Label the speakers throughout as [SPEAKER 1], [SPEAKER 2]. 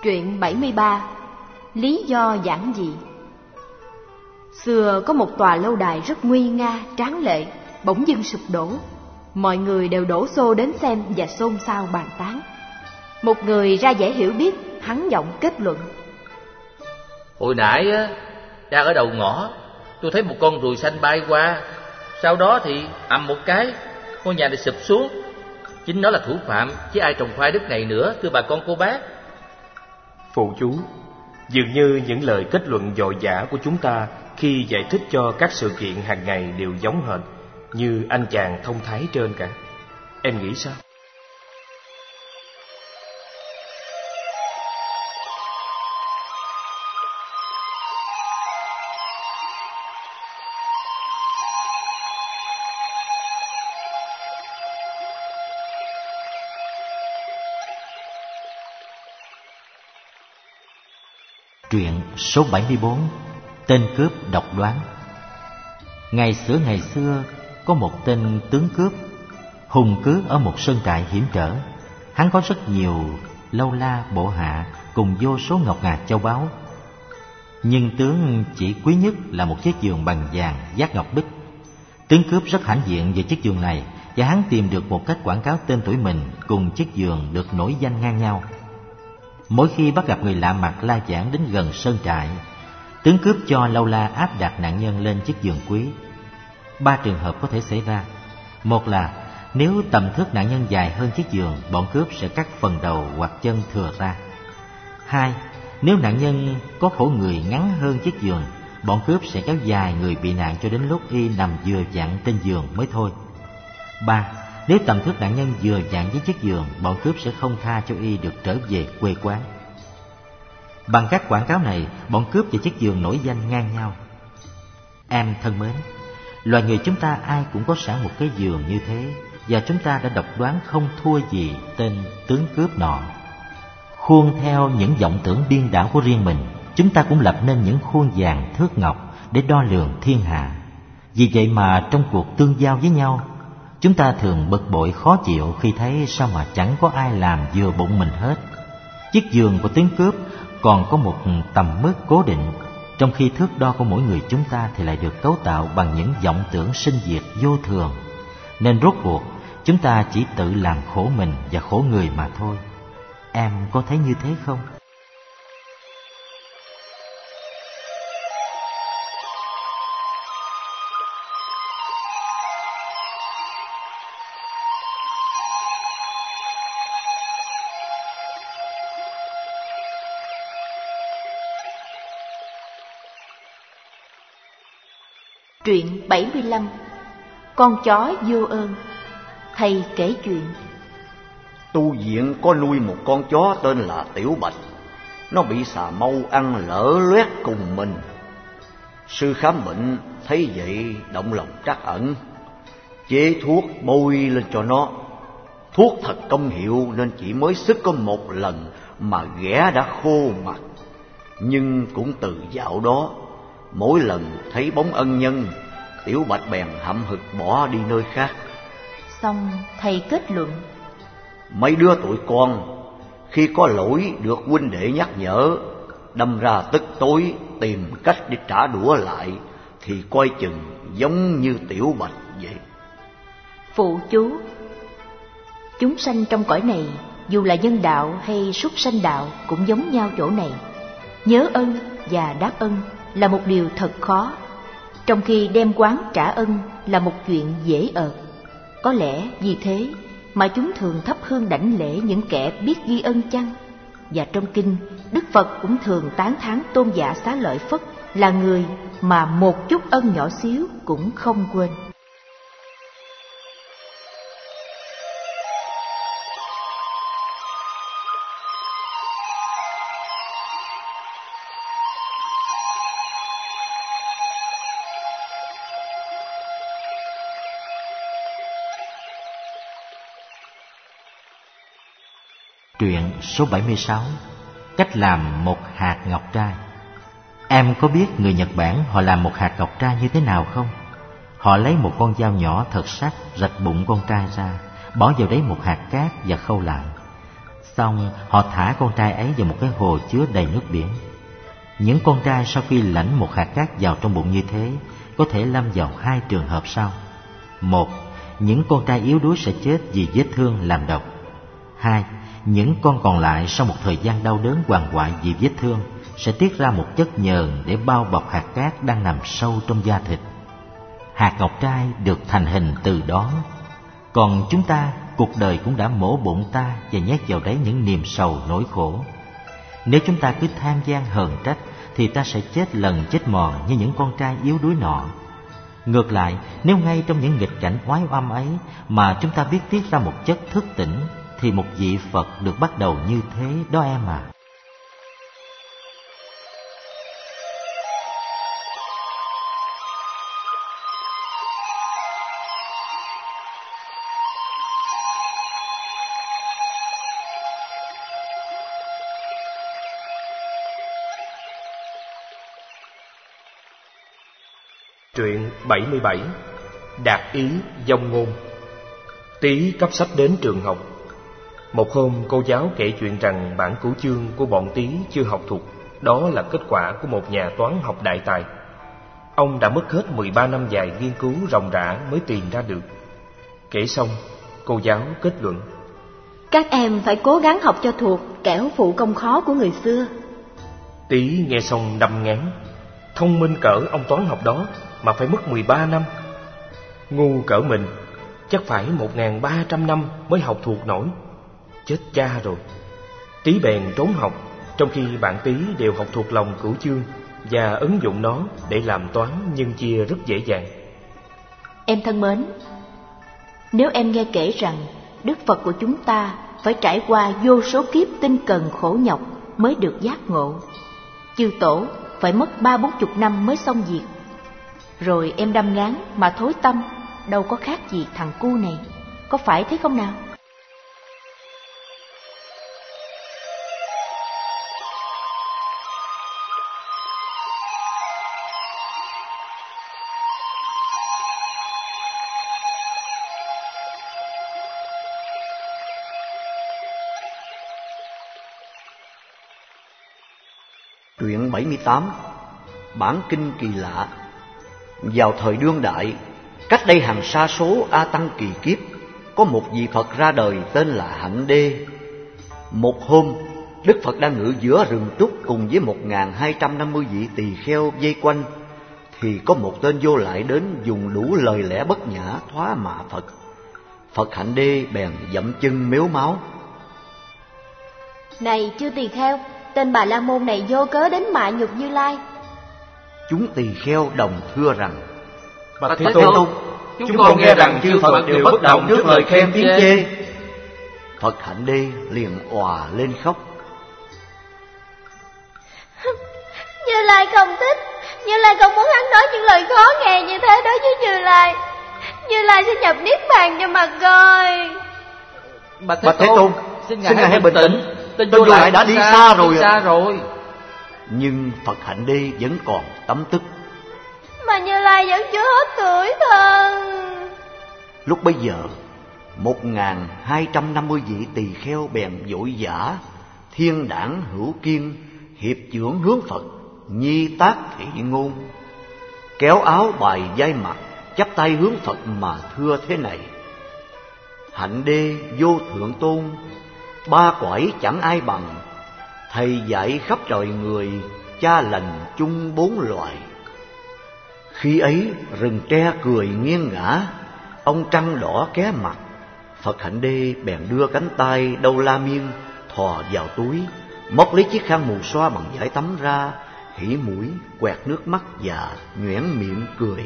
[SPEAKER 1] Truyện 73. Lý do giản dị. Xưa có một tòa lâu đài rất nguy nga, tráng lệ, bỗng dưng sụp đổ. Mọi người đều đổ xô đến xem và xôn xao bàn tán. Một người ra vẻ hiểu biết, hắn giọng kết luận:
[SPEAKER 2] Hồi nãy đang ở đầu ngõ, tôi thấy một con ruồi xanh bay qua. Sau đó thì ầm một cái, ngôi nhà này sụp xuống. Chính nó là thủ phạm, chứ ai trồng khoai đất này nữa, thưa bà con cô bác.
[SPEAKER 3] Phụ chú, dường như những lời kết luận dội dã của chúng ta khi giải thích cho các sự kiện hàng ngày đều giống hệt như anh chàng thông thái trên cả. Em nghĩ sao?
[SPEAKER 4] Truyện số 74. Tên cướp độc đoán. Ngày xưa có một tên tướng cướp hùng cứ ở một sơn trại hiểm trở. Hắn có rất nhiều lâu la bộ hạ cùng vô số ngọc ngà châu báu, nhưng tướng chỉ quý nhất là một chiếc giường bằng vàng dát ngọc bích. Tướng cướp rất hãnh diện về chiếc giường này, và hắn tìm được một cách quảng cáo tên tuổi mình cùng chiếc giường được nổi danh ngang nhau. Mỗi khi bắt gặp người lạ mặt la vãng đến gần sơn trại, tướng cướp cho lâu la áp đặt nạn nhân lên chiếc giường quý. 3 trường hợp có thể xảy ra. Một là nếu tầm thước nạn nhân dài hơn chiếc giường, bọn cướp sẽ cắt phần đầu hoặc chân thừa ra. 2. Nếu nạn nhân có khổ người ngắn hơn chiếc giường, bọn cướp sẽ kéo dài người bị nạn cho đến lúc y nằm vừa vặn trên giường mới thôi. 3. Nếu tầm thước nạn nhân vừa vặn với chiếc giường, bọn cướp sẽ không tha cho y được trở về quê quán. Bằng các quảng cáo này, bọn cướp và chiếc giường nổi danh ngang nhau. Em thân mến, loài người chúng ta ai cũng có sẵn một cái giường như thế, và chúng ta đã độc đoán không thua gì tên tướng cướp nọ. Khuôn theo những vọng tưởng điên đảo của riêng mình, chúng ta cũng lập nên những khuôn vàng thước ngọc để đo lường thiên hạ. Vì vậy mà trong cuộc tương giao với nhau, chúng ta thường bực bội khó chịu khi thấy sao mà chẳng có ai làm vừa bụng mình hết. Chiếc giường của tướng cướp còn có một tầm mức cố định, trong khi thước đo của mỗi người chúng ta thì lại được cấu tạo bằng những vọng tưởng sinh diệt vô thường. Nên rốt cuộc chúng ta chỉ tự làm khổ mình và khổ người mà thôi. Em có thấy như thế không?
[SPEAKER 1] Truyện 75. Con chó vô ơn. Thầy kể chuyện.
[SPEAKER 5] Tu viện có nuôi một con chó tên là Tiểu Bạch. Nó bị xà mâu ăn lở loét cùng mình. Sư khám bệnh thấy vậy động lòng trắc ẩn, chế thuốc bôi lên cho nó. Thuốc thật công hiệu nên chỉ mới sức có một lần mà ghẻ đã khô mặt. Nhưng cũng từ dạo đó, mỗi lần thấy bóng ân nhân, Tiểu Bạch bèn hậm hực bỏ đi nơi khác.
[SPEAKER 1] Xong thầy kết luận:
[SPEAKER 5] Mấy đứa tụi con khi có lỗi được huynh đệ nhắc nhở, đâm ra tức tối tìm cách để trả đũa lại, thì coi chừng giống như Tiểu Bạch vậy.
[SPEAKER 1] Phụ chú: chúng sanh trong cõi này, dù là nhân đạo hay súc sanh đạo, cũng giống nhau chỗ này. Nhớ ân và đáp ân là một điều thật khó, trong khi đem quán trả ân là một chuyện dễ ợt. Có lẽ vì thế mà chúng thường thắp hương đảnh lễ những kẻ biết ghi ân chăng? Và trong kinh, Đức Phật cũng thường tán thán Tôn giả Xá Lợi Phất là người mà một chút ân nhỏ xíu cũng không quên.
[SPEAKER 4] Truyện số 76. Cách làm một hạt ngọc trai. Em có biết người Nhật Bản họ làm một hạt ngọc trai như thế nào không? Họ lấy một con dao nhỏ thật sắc rạch bụng con trai ra, bỏ vào đấy một hạt cát và khâu lại. Xong họ thả con trai ấy vào một cái hồ chứa đầy nước biển. Những con trai sau khi lãnh một hạt cát vào trong bụng như thế có thể lâm vào hai trường hợp sau. Một, những con trai yếu đuối sẽ chết vì vết thương làm độc. Hai, những con còn lại sau một thời gian đau đớn quằn quại vì vết thương sẽ tiết ra một chất nhờn để bao bọc hạt cát đang nằm sâu trong da thịt. Hạt ngọc trai được thành hình từ đó. Còn chúng ta, cuộc đời cũng đã mổ bụng ta và nhét vào đấy những niềm sầu nỗi khổ. Nếu chúng ta cứ tham gian hờn trách thì ta sẽ chết lần chết mòn như những con trai yếu đuối nọ. Ngược lại, nếu ngay trong những nghịch cảnh oái oăm ấy mà chúng ta biết tiết ra một chất thức tỉnh thì một vị Phật được bắt đầu như thế đó em à.
[SPEAKER 3] Truyện 77. Đạt ý dông ngôn. Tí cấp sách đến trường học. Một hôm cô giáo kể chuyện rằng bản cửu chương của bọn Tí chưa học thuộc. Đó là kết quả của một nhà toán học đại tài. Ông đã mất hết 13 năm dài nghiên cứu ròng rã mới tìm ra được. Kể xong, cô giáo kết luận:
[SPEAKER 1] Các em phải cố gắng học cho thuộc, kẻo phụ công khó của người xưa.
[SPEAKER 3] Tí nghe xong đăm ngán. Thông minh cỡ ông toán học đó mà phải mất 13 năm. Ngu cỡ mình chắc phải 1.300 năm mới học thuộc nổi. Chết cha rồi. Tí bèn trốn học, trong khi bạn Tí đều học thuộc lòng cửu chương và ứng dụng nó để làm toán nhân chia rất dễ dàng.
[SPEAKER 1] Em thân mến, nếu em nghe kể rằng Đức Phật của chúng ta phải trải qua vô số kiếp tinh cần khổ nhọc mới được giác ngộ, chư tổ phải mất 30-40 năm mới xong việc, rồi em đâm ngán mà thối tâm, đâu có khác gì thằng cu này, có phải thế không nào?
[SPEAKER 5] Truyện 78. Bản kinh kỳ lạ. Vào thời đương đại, cách đây hàng sa số a tăng kỳ kiếp, có một vị Phật ra đời tên là Hạnh Đê. Một hôm, Đức Phật đang ngự giữa rừng trúc cùng với 1250 vị tỳ kheo vây quanh, thì có một tên vô lại đến dùng đủ lời lẽ bất nhã thoá mạ Phật. Phật Hạnh Đê bèn dậm chân mếu máo:
[SPEAKER 1] Này chư tỳ kheo, tên Bà La Môn này vô cớ đến mạ nhục Như Lai.
[SPEAKER 5] Chúng tỳ kheo đồng thưa rằng:
[SPEAKER 2] Bạch Thế Tôn, chúng con nghe rằng chư Phật đều bất động trước lời khen tiếng chê.
[SPEAKER 5] Phật Hạnh Đê liền òa lên khóc:
[SPEAKER 6] Như Lai không thích, Như Lai không muốn hắn nói những lời khó nghe như thế đối với Như Lai. Như Lai sẽ nhập niết bàn cho mà coi.
[SPEAKER 2] Bạch Thế Tôn, xin ngài hãy bình tĩnh.
[SPEAKER 5] Tên vô lại đã đi xa
[SPEAKER 2] rồi.
[SPEAKER 5] Nhưng Phật Hạnh Đê vẫn còn tấm tức.
[SPEAKER 6] Mà Như Lai vẫn chưa hết tuổi thân.
[SPEAKER 5] Lúc bấy giờ, 1250 vị tỳ kheo bèn vội vã, thiên đảng hữu kiên, hiệp chưởng hướng Phật, nhi tác thị ngôn, kéo áo bài vai mặt, chắp tay hướng Phật mà thưa thế này: Hạnh Đê vô thượng tôn, ba cõi chẳng ai bằng, thầy dạy khắp trời người, cha lành chung bốn loài. Khi ấy rừng tre cười nghiêng ngã, ông trăng đỏ ké mặt. Phật Hạnh Đê bèn đưa cánh tay Đâu La Miên thò vào túi, móc lấy chiếc khăn mù xoa bằng vải tắm ra, hỉ mũi, quẹt nước mắt và nhoẻn miệng cười.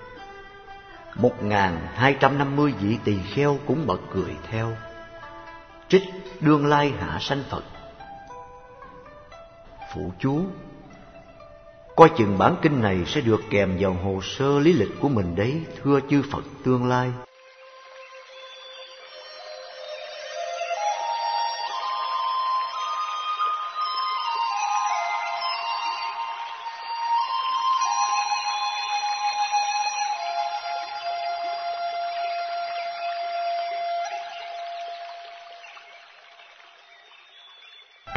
[SPEAKER 5] 1250 vị tỳ kheo cũng bật cười theo. Trích Đương Lai Hạ Sanh Phật. Phụ chú: coi chừng bản kinh này sẽ được kèm vào hồ sơ lý lịch của mình đấy, thưa chư Phật tương lai.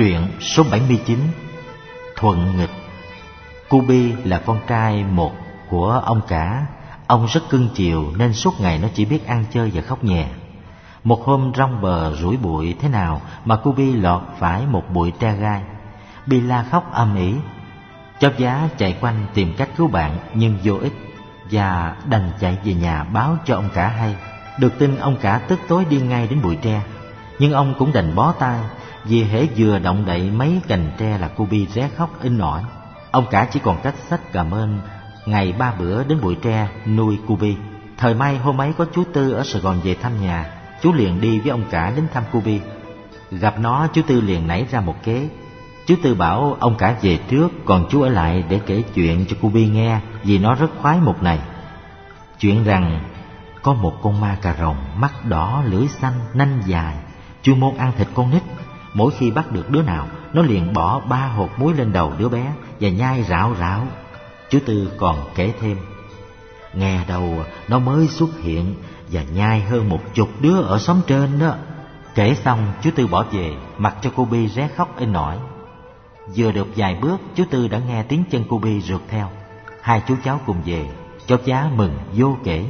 [SPEAKER 4] Truyện số 79 Thuận nghịch. Cubi là con trai một của ông cả. Ông rất cưng chiều nên suốt ngày nó chỉ biết ăn chơi và khóc nhè. Một hôm rong bờ rủi bụi thế nào mà Cubi lọt phải một bụi tre gai. Bi la khóc âm ỉ. Chó giá chạy quanh tìm cách cứu bạn nhưng vô ích, và đành chạy về nhà báo cho ông cả hay. Được tin, ông cả tức tối đi ngay đến bụi tre. Nhưng ông cũng đành bó tay, vì hễ vừa động đậy mấy cành tre là Cubi ré khóc inh ỏi. Ông cả chỉ còn cách xách cảm ơn ngày 3 bữa đến bụi tre nuôi Cubi. Thời may hôm ấy có chú Tư ở Sài Gòn về thăm nhà, chú liền đi với ông cả đến thăm Cubi. Gặp nó, chú Tư liền nảy ra một kế. Chú Tư bảo ông cả về trước, còn chú ở lại để kể chuyện cho Cubi nghe, vì nó rất khoái mục này. Chuyện rằng có một con ma cà rồng, mắt đỏ, lưỡi xanh, nanh dài, chuyên môn ăn thịt con nít. Mỗi khi bắt được đứa nào, nó liền bỏ 3 hột muối lên đầu đứa bé và nhai rạo rạo. Chú Tư còn kể thêm, nghe đầu nó mới xuất hiện và nhai hơn 10 đứa ở xóm trên đó. Kể xong, chú Tư bỏ về, mặc cho Cubi ré khóc inh ỏi. Vừa được vài bước, chú Tư đã nghe tiếng chân Cubi rượt theo. Hai chú cháu cùng về, cháu giá mừng vô kể.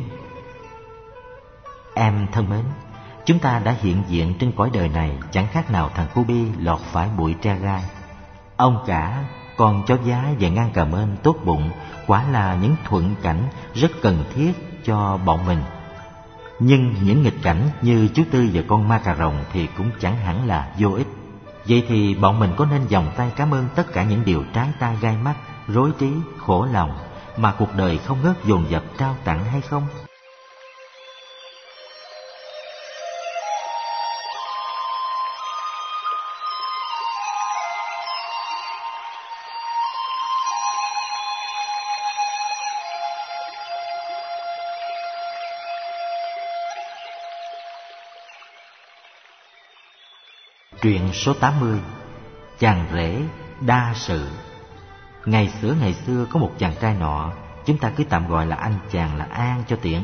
[SPEAKER 4] Em thân mến, chúng ta đã hiện diện trên cõi đời này chẳng khác nào thằng Cubi lọt phải bụi tre gai. Ông cả, con cháu giá và ngang cảm ơn tốt bụng quả là những thuận cảnh rất cần thiết cho bọn mình. Nhưng những nghịch cảnh như chú Tư và con ma cà rồng thì cũng chẳng hẳn là vô ích. Vậy thì bọn mình có nên vòng tay cảm ơn tất cả những điều trái tai gai mắt, rối trí, khổ lòng mà cuộc đời không ngớt dồn dập trao tặng hay không? Truyện số 80 Chàng rể đa sự. Ngày xưa có một chàng trai nọ, chúng ta cứ tạm gọi là anh chàng là An cho tiện.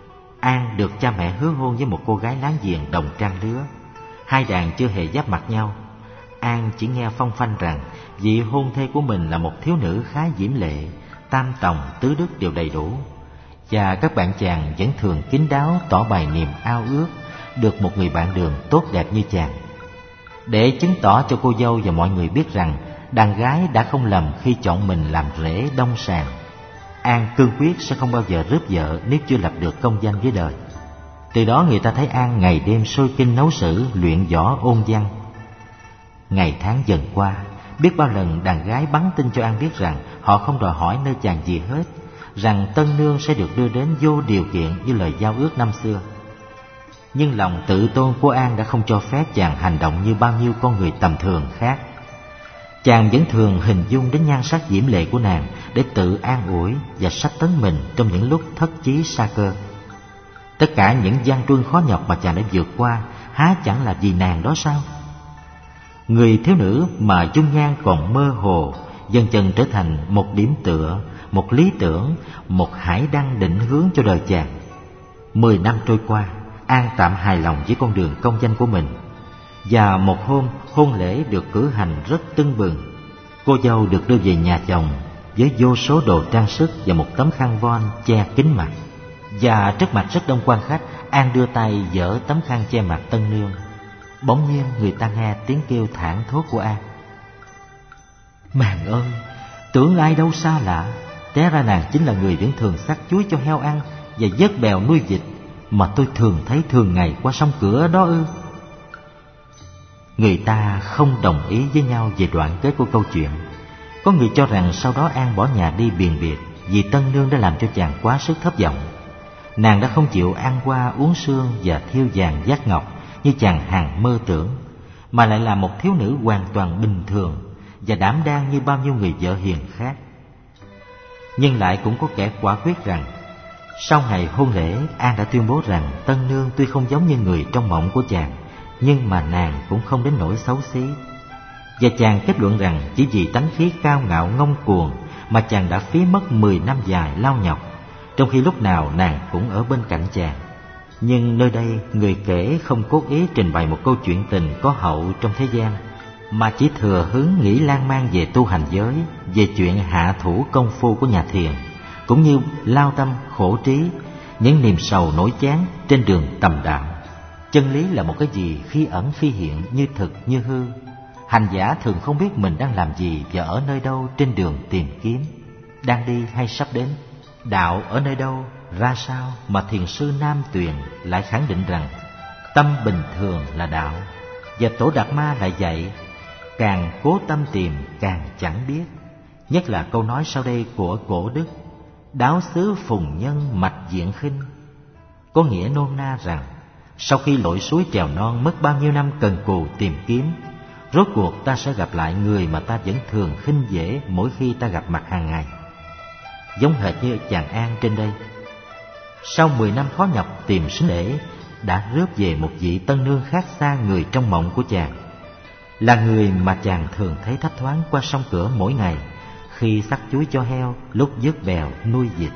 [SPEAKER 4] An được cha mẹ hứa hôn với một cô gái láng giềng đồng trang lứa. Hai đàn chưa hề giáp mặt nhau. An chỉ nghe phong phanh rằng vị hôn thê của mình là một thiếu nữ khá diễm lệ, tam tòng tứ đức đều đầy đủ. Và các bạn chàng vẫn thường kín đáo tỏ bày niềm ao ước được một người bạn đường tốt đẹp như chàng. Để chứng tỏ cho cô dâu và mọi người biết rằng đàn gái đã không lầm khi chọn mình làm rể đông sàng, An cương quyết sẽ không bao giờ rước vợ nếu chưa lập được công danh với đời. Từ đó người ta thấy An ngày đêm sôi kinh nấu sử, luyện võ ôn văn. Ngày tháng dần qua, biết bao lần đàn gái bắn tin cho An biết rằng họ không đòi hỏi nơi chàng gì hết, rằng tân nương sẽ được đưa đến vô điều kiện như lời giao ước năm xưa. Nhưng lòng tự tôn của An đã không cho phép chàng hành động như bao nhiêu con người tầm thường khác. Chàng vẫn thường hình dung đến nhan sắc diễm lệ của nàng để tự an ủi và sách tấn mình trong những lúc thất chí sa cơ. Tất cả những gian truân khó nhọc mà chàng đã vượt qua há chẳng là vì nàng đó sao? Người thiếu nữ mà dung nhan còn mơ hồ dần dần trở thành một điểm tựa, một lý tưởng, một hải đăng định hướng cho đời chàng. 10 năm trôi qua, An tạm hài lòng với con đường công danh của mình. Và một hôm, hôn lễ được cử hành rất tưng bừng. Cô dâu được đưa về nhà chồng với vô số đồ trang sức và một tấm khăn voan che kín mặt. Và trước mặt rất đông quan khách, An đưa tay giở tấm khăn che mặt tân nương. Bỗng nhiên người ta nghe tiếng kêu thảng thốt của An. Màng ơi, tưởng ai đâu xa lạ, té ra nàng chính là người vẫn thường xắt chuối cho heo ăn và vớt bèo nuôi vịt mà tôi thường thấy thường ngày qua sông Cửa đó ư? Người ta không đồng ý với nhau về đoạn kết của câu chuyện. Có người cho rằng sau đó An bỏ nhà đi biền biệt vì tân nương đã làm cho chàng quá sức thất vọng. Nàng đã không chịu ăn qua uống sương và thiêu vàng vát ngọc như chàng hằng mơ tưởng, mà lại là một thiếu nữ hoàn toàn bình thường và đảm đang như bao nhiêu người vợ hiền khác. Nhưng lại cũng có kẻ quả quyết rằng sau ngày hôn lễ, An đã tuyên bố rằng tân nương tuy không giống như người trong mộng của chàng, nhưng mà nàng cũng không đến nỗi xấu xí. Và chàng kết luận rằng chỉ vì tánh khí cao ngạo ngông cuồng mà chàng đã phí mất 10 năm dài lao nhọc, trong khi lúc nào nàng cũng ở bên cạnh chàng. Nhưng nơi đây người kể không cố ý trình bày một câu chuyện tình có hậu trong thế gian, mà chỉ thừa hứng nghĩ lan man về tu hành giới, về chuyện hạ thủ công phu của nhà thiền, cũng như lao tâm khổ trí, những niềm sầu nỗi chán trên đường tầm đạo. Chân lý là một cái gì khi ẩn khi hiện, như thực như hư. Hành giả thường không biết mình đang làm gì và ở nơi đâu trên đường tìm kiếm, đang đi hay sắp đến. Đạo ở nơi đâu, ra sao mà thiền sư Nam Tuyền lại khẳng định rằng tâm bình thường là đạo, và Tổ Đạt Ma lại dạy càng cố tâm tìm càng chẳng biết. Nhất là câu nói sau đây của Cổ Đức: đáo xứ phùng nhân mạch diện khinh, có nghĩa nôm na rằng sau khi lội suối trèo non mất bao nhiêu năm cần cù tìm kiếm, rốt cuộc ta sẽ gặp lại người mà ta vẫn thường khinh dễ mỗi khi ta gặp mặt hàng ngày. Giống hệt như chàng An trên đây, sau 10 năm khó nhọc tìm sinh lễ, đã rước về một vị tân nương khác xa người trong mộng của chàng, là người mà chàng thường thấy thấp thoáng qua sông cửa mỗi ngày, khi xắt chuối cho heo, lúc vớt bèo nuôi vịt.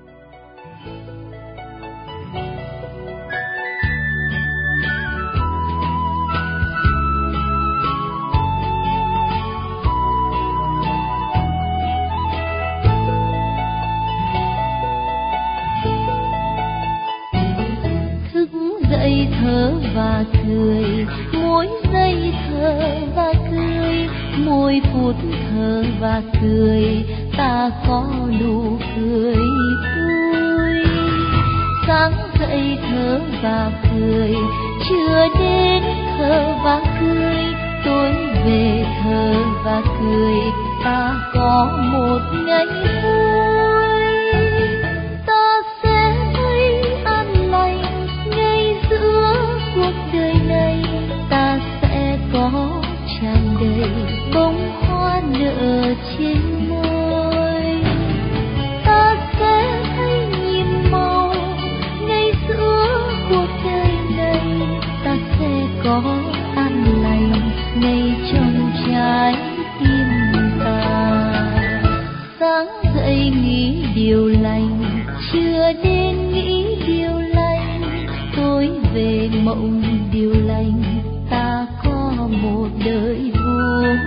[SPEAKER 7] Thở và cười, mỗi giây thở và cười, mỗi phút thở và cười, ta có nụ cười vui. Sáng dậy thở và cười, trưa đến thở và cười, tối về thở và cười, ta có một ngày vui. Ta sẽ thấy an lành ngay giữa cuộc đời này, ta sẽ có tràn đầy bông hoa nở trên môi. Ta sẽ thấy nhiệm màu ngay giữa cuộc đời này, ta sẽ có an lành ngay trong trái tim ta. Sáng dậy nghĩ điều lành, trưa đến nghĩ điều lành, tối về mộng điều lành, ta có một đời vui.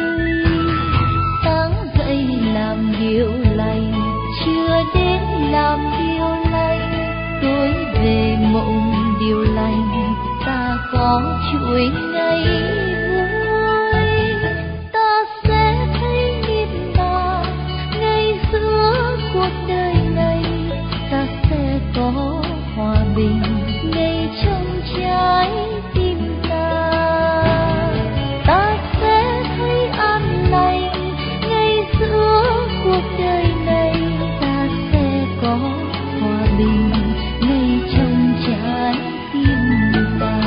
[SPEAKER 7] Sáng dậy làm điều lành, trưa đến làm điều lành, tối về mộng điều lành, ta có chuỗi ngày vui. Ta sẽ thấy niềm đau ngay giữa cuộc đời này, ta sẽ có hòa bình ngay trong trái tim ta. Ta sẽ thấy an lành ngay giữa cuộc đời này, ta sẽ có hòa bình ngay trong trái tim ta.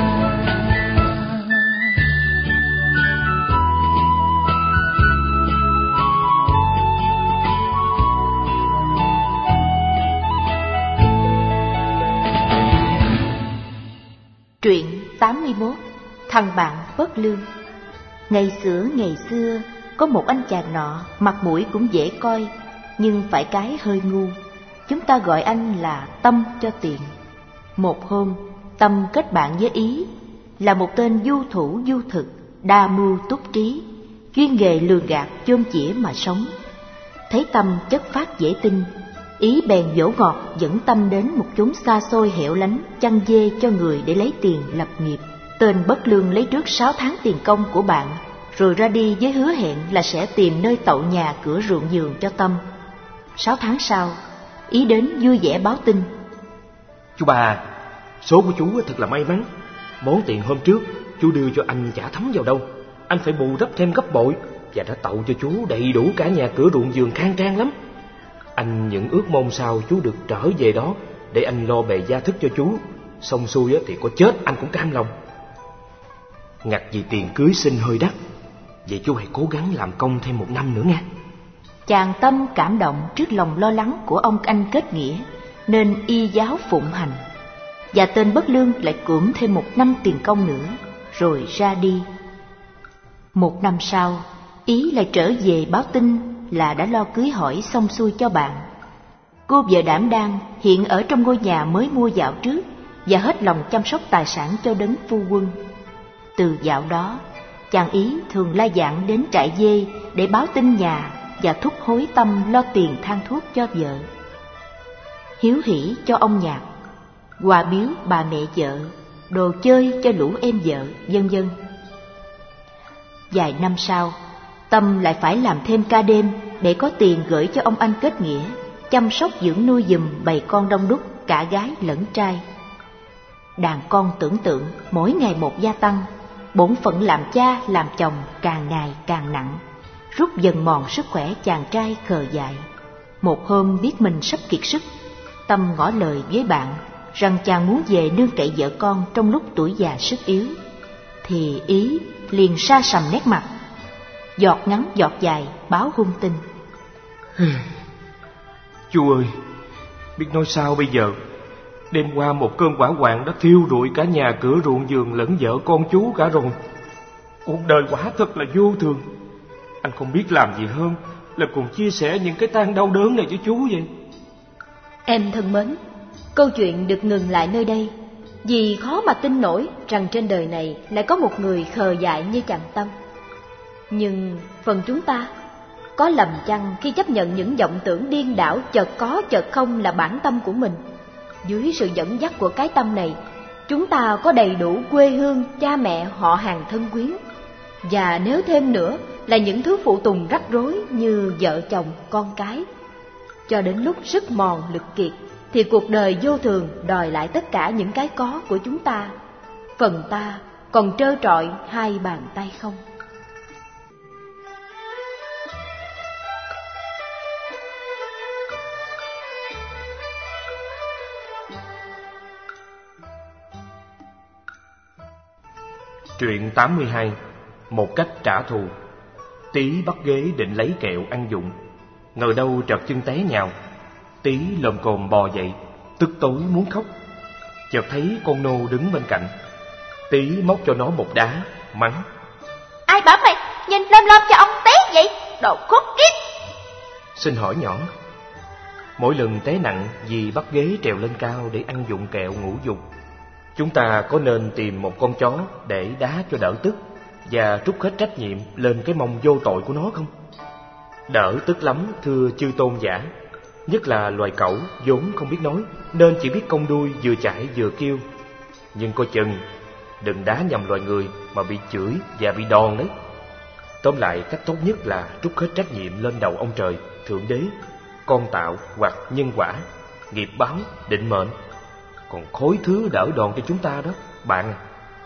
[SPEAKER 1] Truyện 81. Thằng bạn bất lương. Ngày xưa có một anh chàng nọ, mặt mũi cũng dễ coi, nhưng phải cái hơi ngu. Chúng ta gọi anh là Tâm cho tiện. Một hôm, Tâm kết bạn với Ý, là một tên du thủ du thực, đa mưu túc trí, chuyên nghề lường gạt chôm chĩa mà sống. Thấy Tâm chất phác dễ tin, Ý bèn dỗ ngọt dẫn Tâm đến một chốn xa xôi hẻo lánh, chăn dê cho người để lấy tiền lập nghiệp. Tên bất lương lấy trước 6 tháng tiền công của bạn, rồi ra đi với hứa hẹn là sẽ tìm nơi tậu nhà cửa ruộng vườn cho Tâm. 6 tháng sau, Ý đến vui vẻ báo tin:
[SPEAKER 3] Chú bà, số của chú thật là may mắn. Món tiền hôm trước chú đưa cho anh chả thấm vào đâu, anh phải bù đắp thêm gấp bội, và đã tậu cho chú đầy đủ cả nhà cửa ruộng vườn khang trang lắm. Anh những ước mong sao chú được trở về đó để anh lo bề gia thức cho chú. Xong xuôi thì có chết anh cũng cam lòng. Ngặt vì tiền cưới xin hơi đắt, vậy chú hãy cố gắng làm công thêm 1 năm nữa nha.
[SPEAKER 1] Chàng Tâm cảm động trước lòng lo lắng của ông anh kết nghĩa, nên y giáo phụng hành. Và tên bất lương lại cưỡng thêm 1 năm tiền công nữa, rồi ra đi. 1 năm sau, Ý lại trở về báo tin là đã lo cưới hỏi xong xuôi cho bạn. Cô vợ đảm đang hiện ở trong ngôi nhà mới mua dạo trước, và hết lòng chăm sóc tài sản cho đấng phu quân. Từ dạo đó, chàng Ý thường la dạn đến trại dê để báo tin nhà và thúc hối Tâm lo tiền thang thuốc cho vợ, hiếu hỉ cho ông Nhạc, quà biếu bà mẹ vợ, đồ chơi cho lũ em vợ, vân vân. Vài năm sau, Tâm lại phải làm thêm ca đêm để có tiền gửi cho ông anh kết nghĩa, chăm sóc dưỡng nuôi giùm bầy con đông đúc cả gái lẫn trai. Đàn con tưởng tượng mỗi ngày một gia tăng, bổn phận làm cha làm chồng càng ngày càng nặng, rút dần mòn sức khỏe chàng trai khờ dại. Một hôm biết mình sắp kiệt sức, Tâm ngỏ lời với bạn rằng chàng muốn về nương cậy vợ con trong lúc tuổi già sức yếu, thì Ý liền sa sầm nét mặt, giọt ngắn giọt dài báo hung tin.
[SPEAKER 3] Chú ơi, biết nói sao bây giờ? Đêm qua một cơn hỏa hoạn đã thiêu rụi cả nhà cửa ruộng vườn lẫn vợ con chú cả rồi. Cuộc đời quả thật là vô thường. Anh không biết làm gì hơn là cùng chia sẻ những cái tang đau đớn này với chú vậy.
[SPEAKER 6] Em thân mến, câu chuyện được ngừng lại nơi đây, vì khó mà tin nổi rằng trên đời này lại có một người khờ dại như chàng Tâm. Nhưng phần chúng ta có lầm chăng khi chấp nhận những vọng tưởng điên đảo chợt có chợt không là bản tâm của mình? Dưới sự dẫn dắt của cái tâm này, chúng ta có đầy đủ quê hương, cha mẹ, họ hàng thân quyến, và nếu thêm nữa là những thứ phụ tùng rắc rối như vợ chồng, con cái. Cho đến lúc sức mòn lực kiệt thì cuộc đời vô thường đòi lại tất cả những cái có của chúng ta. Phần ta còn trơ trọi hai bàn tay không.
[SPEAKER 3] Truyện 82. Một cách trả thù. Tí bắt ghế định lấy kẹo ăn dụng, ngờ đâu trật chân té nhào. Tí lồm cồm bò dậy, tức tối muốn khóc. Chợt thấy con nô đứng bên cạnh. Tí móc cho nó một đá, mắng:
[SPEAKER 6] Ai bảo mày nhìn lom lom cho ông té vậy, đồ khốn kiếp.
[SPEAKER 3] Xin hỏi nhỏ. Mỗi lần té nặng vì bắt ghế trèo lên cao để ăn dụng kẹo ngủ dục, chúng ta có nên tìm một con chó để đá cho đỡ tức và trút hết trách nhiệm lên cái mông vô tội của nó không? Đỡ tức lắm thưa chư tôn giả, nhất là loài cẩu vốn không biết nói nên chỉ biết cong đuôi vừa chạy vừa kêu. Nhưng coi chừng đừng đá nhầm loài người mà bị chửi và bị đòn đấy. Tóm lại, cách tốt nhất là trút hết trách nhiệm lên đầu ông trời, thượng đế, con tạo hoặc nhân quả, nghiệp báo, định mệnh. Còn khối thứ đỡ đòn cho chúng ta đó, bạn à.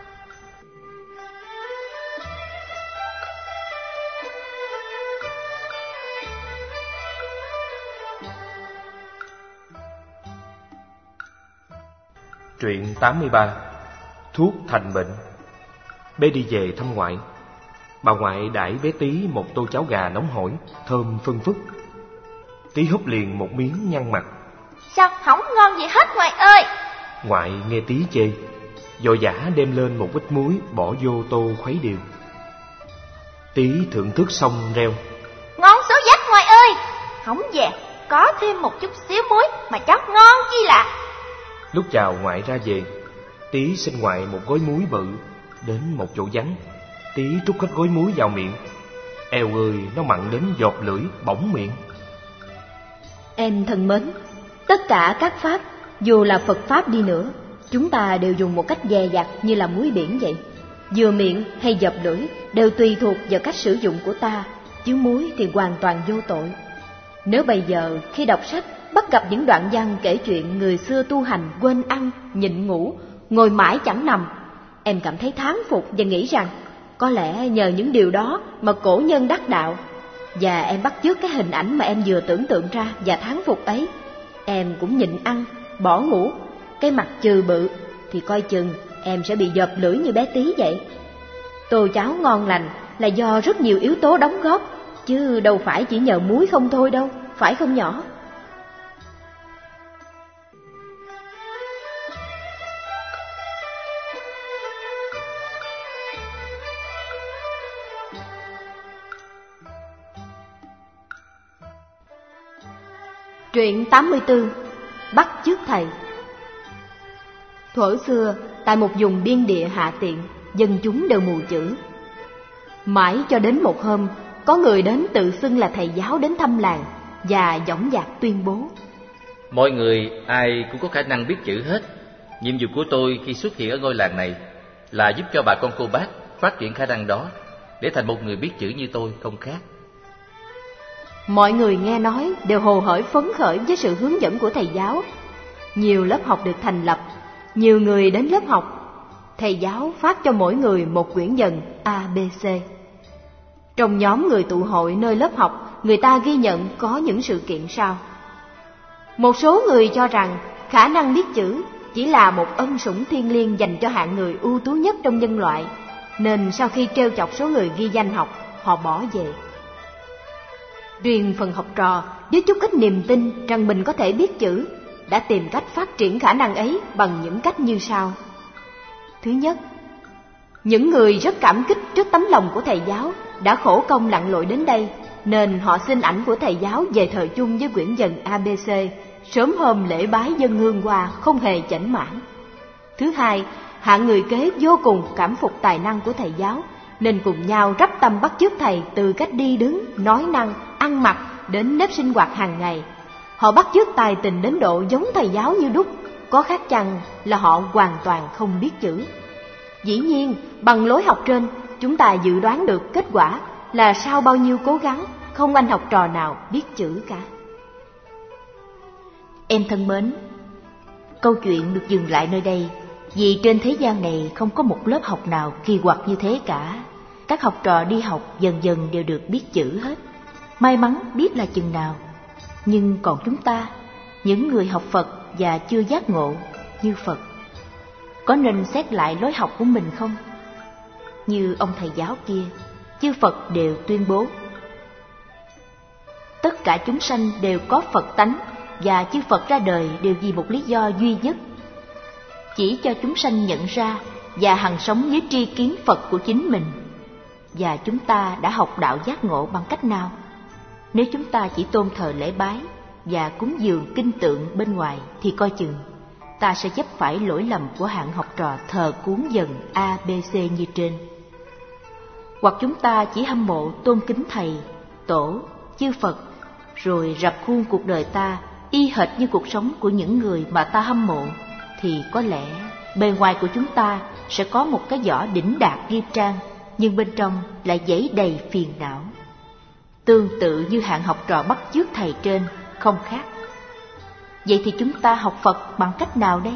[SPEAKER 3] Truyện 83. Thuốc thành bệnh. Bé đi về thăm ngoại. Bà ngoại đãi bé Tí một tô cháo gà nóng hổi, thơm phưng phức. Tí húp liền một miếng nhăn mặt.
[SPEAKER 6] Sao không ngon gì hết ngoại ơi?
[SPEAKER 3] Ngoại nghe Tí chê, vội vã đem lên một ít muối bỏ vô tô khuấy đều. Tí thưởng thức xong reo:
[SPEAKER 6] Ngon số dách ngoại ơi! Không về, có thêm một chút xíu muối mà cháu ngon chi lạ.
[SPEAKER 3] Lúc chào ngoại ra về, Tí xin ngoại một gói muối bự. Đến một chỗ vắng, Tí trút hết gói muối vào miệng. Eo ơi, nó mặn đến giọt lưỡi bỏng miệng.
[SPEAKER 6] Em thân mến, tất cả các pháp, dù là Phật pháp đi nữa, chúng ta đều dùng một cách dè dặt như là muối biển vậy. Vừa miệng hay dập lưỡi đều tùy thuộc vào cách sử dụng của ta, chứ muối thì hoàn toàn vô tội. Nếu bây giờ khi đọc sách bắt gặp những đoạn văn kể chuyện người xưa tu hành quên ăn, nhịn ngủ, ngồi mãi chẳng nằm, em cảm thấy thán phục và nghĩ rằng có lẽ nhờ những điều đó mà cổ nhân đắc đạo. Và em bắt chước cái hình ảnh mà em vừa tưởng tượng ra và thán phục ấy. Em cũng nhịn ăn, bỏ ngủ, cái mặt trừ bự, thì coi chừng em sẽ bị dợp lưỡi như bé Tí vậy. Tô cháo ngon lành là do rất nhiều yếu tố đóng góp, chứ đâu phải chỉ nhờ muối không thôi đâu, phải không nhỏ? Truyện 84. Bắt chước thầy. Thuở xưa, tại một vùng biên địa hạ tiện, dân chúng đều mù chữ. Mãi cho đến một hôm, có người đến tự xưng là thầy giáo đến thăm làng và dõng dạc tuyên bố:
[SPEAKER 2] mọi người ai cũng có khả năng biết chữ hết. Nhiệm vụ của tôi khi xuất hiện ở ngôi làng này là giúp cho bà con cô bác phát triển khả năng đó để thành một người biết chữ như tôi, không khác.
[SPEAKER 6] Mọi người nghe nói đều hồ hởi phấn khởi với sự hướng dẫn của thầy giáo. Nhiều lớp học được thành lập, nhiều người đến lớp học. Thầy giáo phát cho mỗi người một quyển dần ABC. Trong nhóm người tụ hội nơi lớp học, người ta ghi nhận có những sự kiện sau. Một số người cho rằng khả năng biết chữ chỉ là một ân sủng thiêng liêng dành cho hạng người ưu tú nhất trong nhân loại, nên sau khi trêu chọc số người ghi danh học, họ bỏ về. Riêng phần học trò với chút ít niềm tin rằng mình có thể biết chữ đã tìm cách phát triển khả năng ấy bằng những cách như sau. Thứ nhất, những người rất cảm kích trước tấm lòng của thầy giáo đã khổ công lặn lội đến đây, nên họ xin ảnh của thầy giáo về thờ chung với quyển dần ABC sớm hôm lễ bái dân hương qua, không hề chểnh mãn. Thứ hai, hạng người kế vô cùng cảm phục tài năng của thầy giáo, nên cùng nhau rắp tâm bắt chước thầy từ cách đi đứng, nói năng, ăn mặc đến nếp sinh hoạt hàng ngày. Họ bắt chước tài tình đến độ giống thầy giáo như đúc, có khác chăng là họ hoàn toàn không biết chữ. Dĩ nhiên, bằng lối học trên, chúng ta dự đoán được kết quả là sau bao nhiêu cố gắng, không anh học trò nào biết chữ cả.
[SPEAKER 1] Em thân mến, câu chuyện được dừng lại nơi đây, vì trên thế gian này không có một lớp học nào kỳ quặc như thế cả. Các học trò đi học dần dần đều được biết chữ hết. May mắn biết là chừng nào. Nhưng còn chúng ta, những người học Phật và chưa giác ngộ như Phật, có nên xét lại lối học của mình không? Như ông thầy giáo kia, chư Phật đều tuyên bố tất cả chúng sanh đều có Phật tánh, và chư Phật ra đời đều vì một lý do duy nhất, chỉ cho chúng sanh nhận ra và hằng sống với tri kiến Phật của chính mình. Và chúng ta đã học đạo giác ngộ bằng cách nào? Nếu chúng ta chỉ tôn thờ lễ bái và cúng dường kinh tượng bên ngoài thì coi chừng ta sẽ chấp phải lỗi lầm của hạng học trò thờ cúng dần ABC như trên. Hoặc chúng ta chỉ hâm mộ tôn kính thầy, tổ, chư Phật, rồi rập khuôn cuộc đời ta y hệt như cuộc sống của những người mà ta hâm mộ, thì có lẽ bề ngoài của chúng ta sẽ có một cái vỏ đỉnh đạt nghiêm trang, nhưng bên trong lại dẫy đầy phiền não. Tương tự như hạng học trò bắt chước thầy trên, không khác. Vậy thì chúng ta học Phật bằng cách nào đây?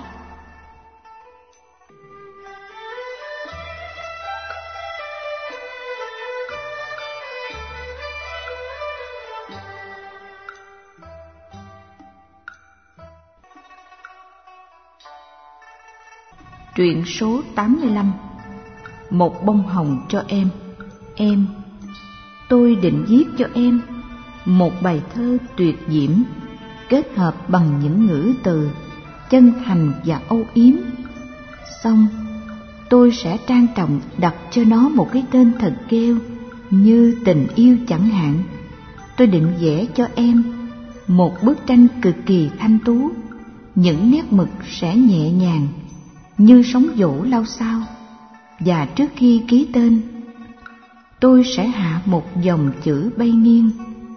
[SPEAKER 8] Truyện số 85. Một bông hồng cho em. Em, tôi định viết cho em một bài thơ tuyệt diễm, kết hợp bằng những ngữ từ chân thành và âu yếm. Xong, tôi sẽ trang trọng đặt cho nó một cái tên thật kêu, như tình yêu chẳng hạn. Tôi định vẽ cho em một bức tranh cực kỳ thanh tú, những nét mực sẽ nhẹ nhàng như sóng vỗ lao xao. Và trước khi ký tên, tôi sẽ hạ một dòng chữ bay nghiêng: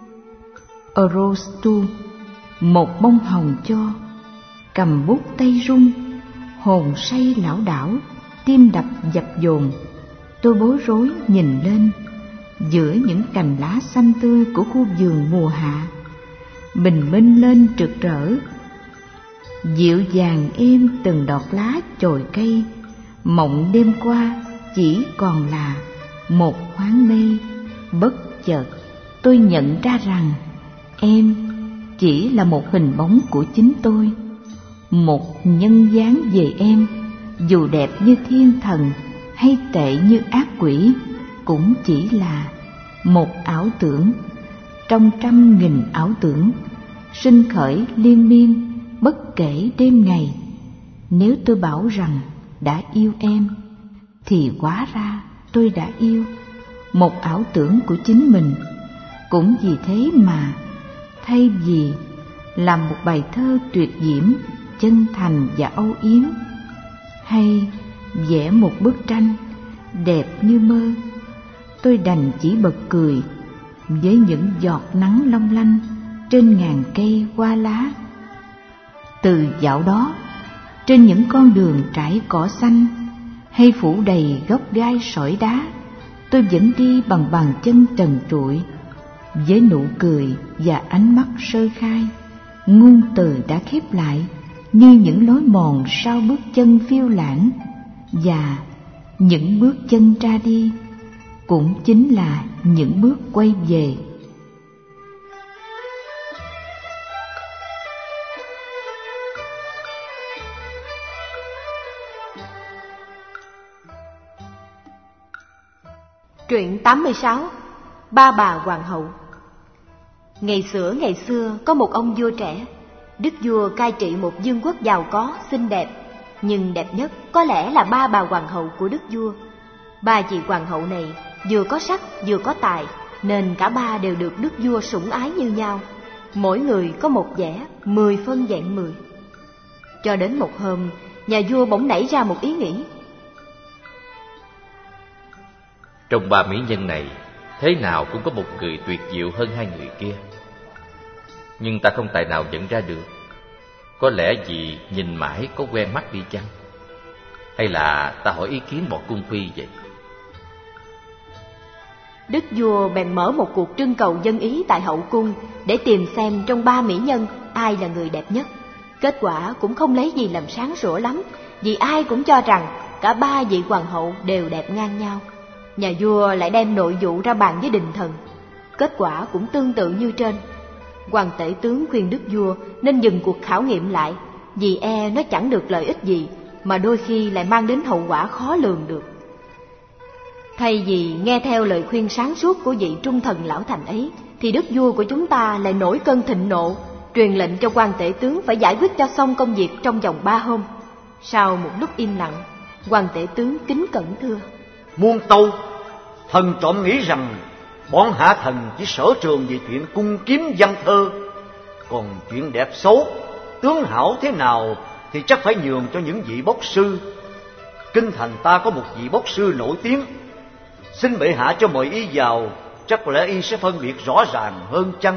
[SPEAKER 8] A rose to, một bông hồng cho. Cầm bút tay run, hồn say lảo đảo, tim đập dập dồn. Tôi bối rối nhìn lên, giữa những cành lá xanh tươi của khu vườn mùa hạ, bình minh lên rực rỡ. Dịu dàng êm từng đọt lá chồi cây, mộng đêm qua chỉ còn là một thoáng mây. Bất chợt tôi nhận ra rằng em chỉ là một hình bóng của chính tôi, một nhân dáng về em, dù đẹp như thiên thần hay tệ như ác quỷ, cũng chỉ là một ảo tưởng trong trăm nghìn ảo tưởng, sinh khởi liên miên bất kể đêm ngày. Nếu tôi bảo rằng đã yêu em, thì hóa ra tôi đã yêu một ảo tưởng của chính mình. Cũng vì thế mà thay vì làm một bài thơ tuyệt diễm, chân thành và âu yếm, hay vẽ một bức tranh đẹp như mơ, tôi đành chỉ bật cười với những giọt nắng long lanh trên ngàn cây hoa lá. Từ dạo đó, trên những con đường trải cỏ xanh hay phủ đầy gốc gai sỏi đá, tôi vẫn đi bằng bàn chân trần trụi, với nụ cười và ánh mắt sơ khai. Ngôn từ đã khép lại như những lối mòn sau bước chân phiêu lãng, và những bước chân ra đi cũng chính là những bước quay về.
[SPEAKER 6] Truyện 86. Ba bà hoàng hậu. Ngày xưa có một ông vua trẻ. Đức vua cai trị một vương quốc giàu có, xinh đẹp, nhưng đẹp nhất có lẽ là ba bà hoàng hậu của đức vua. Ba chị hoàng hậu này vừa có sắc vừa có tài, nên cả ba đều được đức vua sủng ái như nhau. Mỗi người có một vẻ, 10 phân vẹn 10. Cho đến một hôm, nhà vua bỗng nảy ra một ý nghĩ.
[SPEAKER 2] Trong ba mỹ nhân này, thế nào cũng có một người tuyệt diệu hơn hai người kia, nhưng ta không tài nào nhận ra được. Có lẽ vì nhìn mãi có quen mắt đi chăng? Hay là ta hỏi ý kiến bọn cung phi vậy?
[SPEAKER 6] Đức vua bèn mở một cuộc trưng cầu dân ý tại hậu cung để tìm xem trong ba mỹ nhân ai là người đẹp nhất. Kết quả cũng không lấy gì làm sáng sủa lắm, vì ai cũng cho rằng cả ba vị hoàng hậu đều đẹp ngang nhau. Nhà vua lại đem nội vụ ra bàn với đình thần. Kết quả cũng tương tự như trên. Hoàng tể tướng khuyên đức vua nên dừng cuộc khảo nghiệm lại, vì nó chẳng được lợi ích gì, mà đôi khi lại mang đến hậu quả khó lường được. Thay vì nghe theo lời khuyên sáng suốt của vị trung thần lão thành ấy, thì đức vua của chúng ta lại nổi cơn thịnh nộ, truyền lệnh cho quan tể tướng phải giải quyết cho xong công việc trong vòng 3 hôm. Sau một lúc im lặng, quan tể tướng kính cẩn thưa:
[SPEAKER 5] Muôn tâu, thần trộm nghĩ rằng bọn hạ thần chỉ sở trường về chuyện cung kiếm văn thơ, còn chuyện đẹp xấu, tướng hảo thế nào thì chắc phải nhường cho những vị bốc sư. Kinh thành ta có một vị bốc sư nổi tiếng, xin bệ hạ cho mời y vào, chắc lẽ y sẽ phân biệt rõ ràng hơn chăng?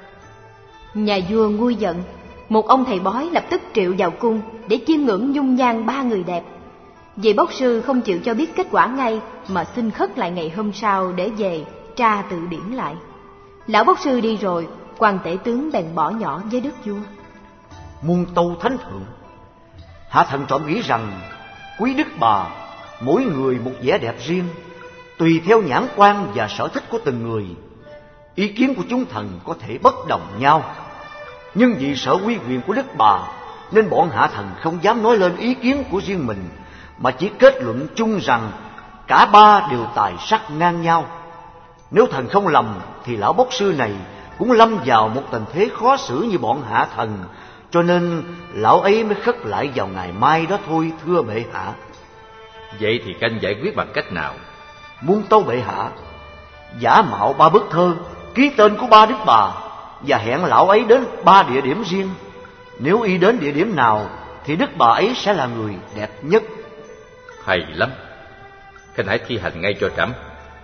[SPEAKER 6] Nhà vua nguôi giận, một ông thầy bói lập tức triệu vào cung để chiêm ngưỡng dung nhan ba người đẹp. Vị bốc sư không chịu cho biết kết quả ngay, mà xin khất lại ngày hôm sau để về tra tự điển lại. Lão bốc sư đi rồi, quan tể tướng bèn bỏ nhỏ với đức vua:
[SPEAKER 5] Muôn tâu thánh thượng, hạ thần trộm nghĩ rằng quý đức bà mỗi người một vẻ đẹp riêng, tùy theo nhãn quan và sở thích của từng người. Ý kiến của chúng thần có thể bất đồng nhau, nhưng vì sợ uy quyền của đức bà nên bọn hạ thần không dám nói lên ý kiến của riêng mình, mà chỉ kết luận chung rằng cả ba đều tài sắc ngang nhau. Nếu thần không lầm thì lão bốc sư này cũng lâm vào một tình thế khó xử như bọn hạ thần, cho nên lão ấy mới khất lại vào ngày mai đó thôi, thưa bệ hạ.
[SPEAKER 2] Vậy thì canh giải quyết bằng cách nào?
[SPEAKER 5] Muôn tâu bệ hạ, giả mạo 3 bức thơ, ký tên của 3 đức bà, và hẹn lão ấy đến 3 địa điểm riêng. Nếu y đến địa điểm nào thì đức bà ấy sẽ là người đẹp nhất.
[SPEAKER 2] Hay lắm, khanh hãy thi hành ngay cho trẫm.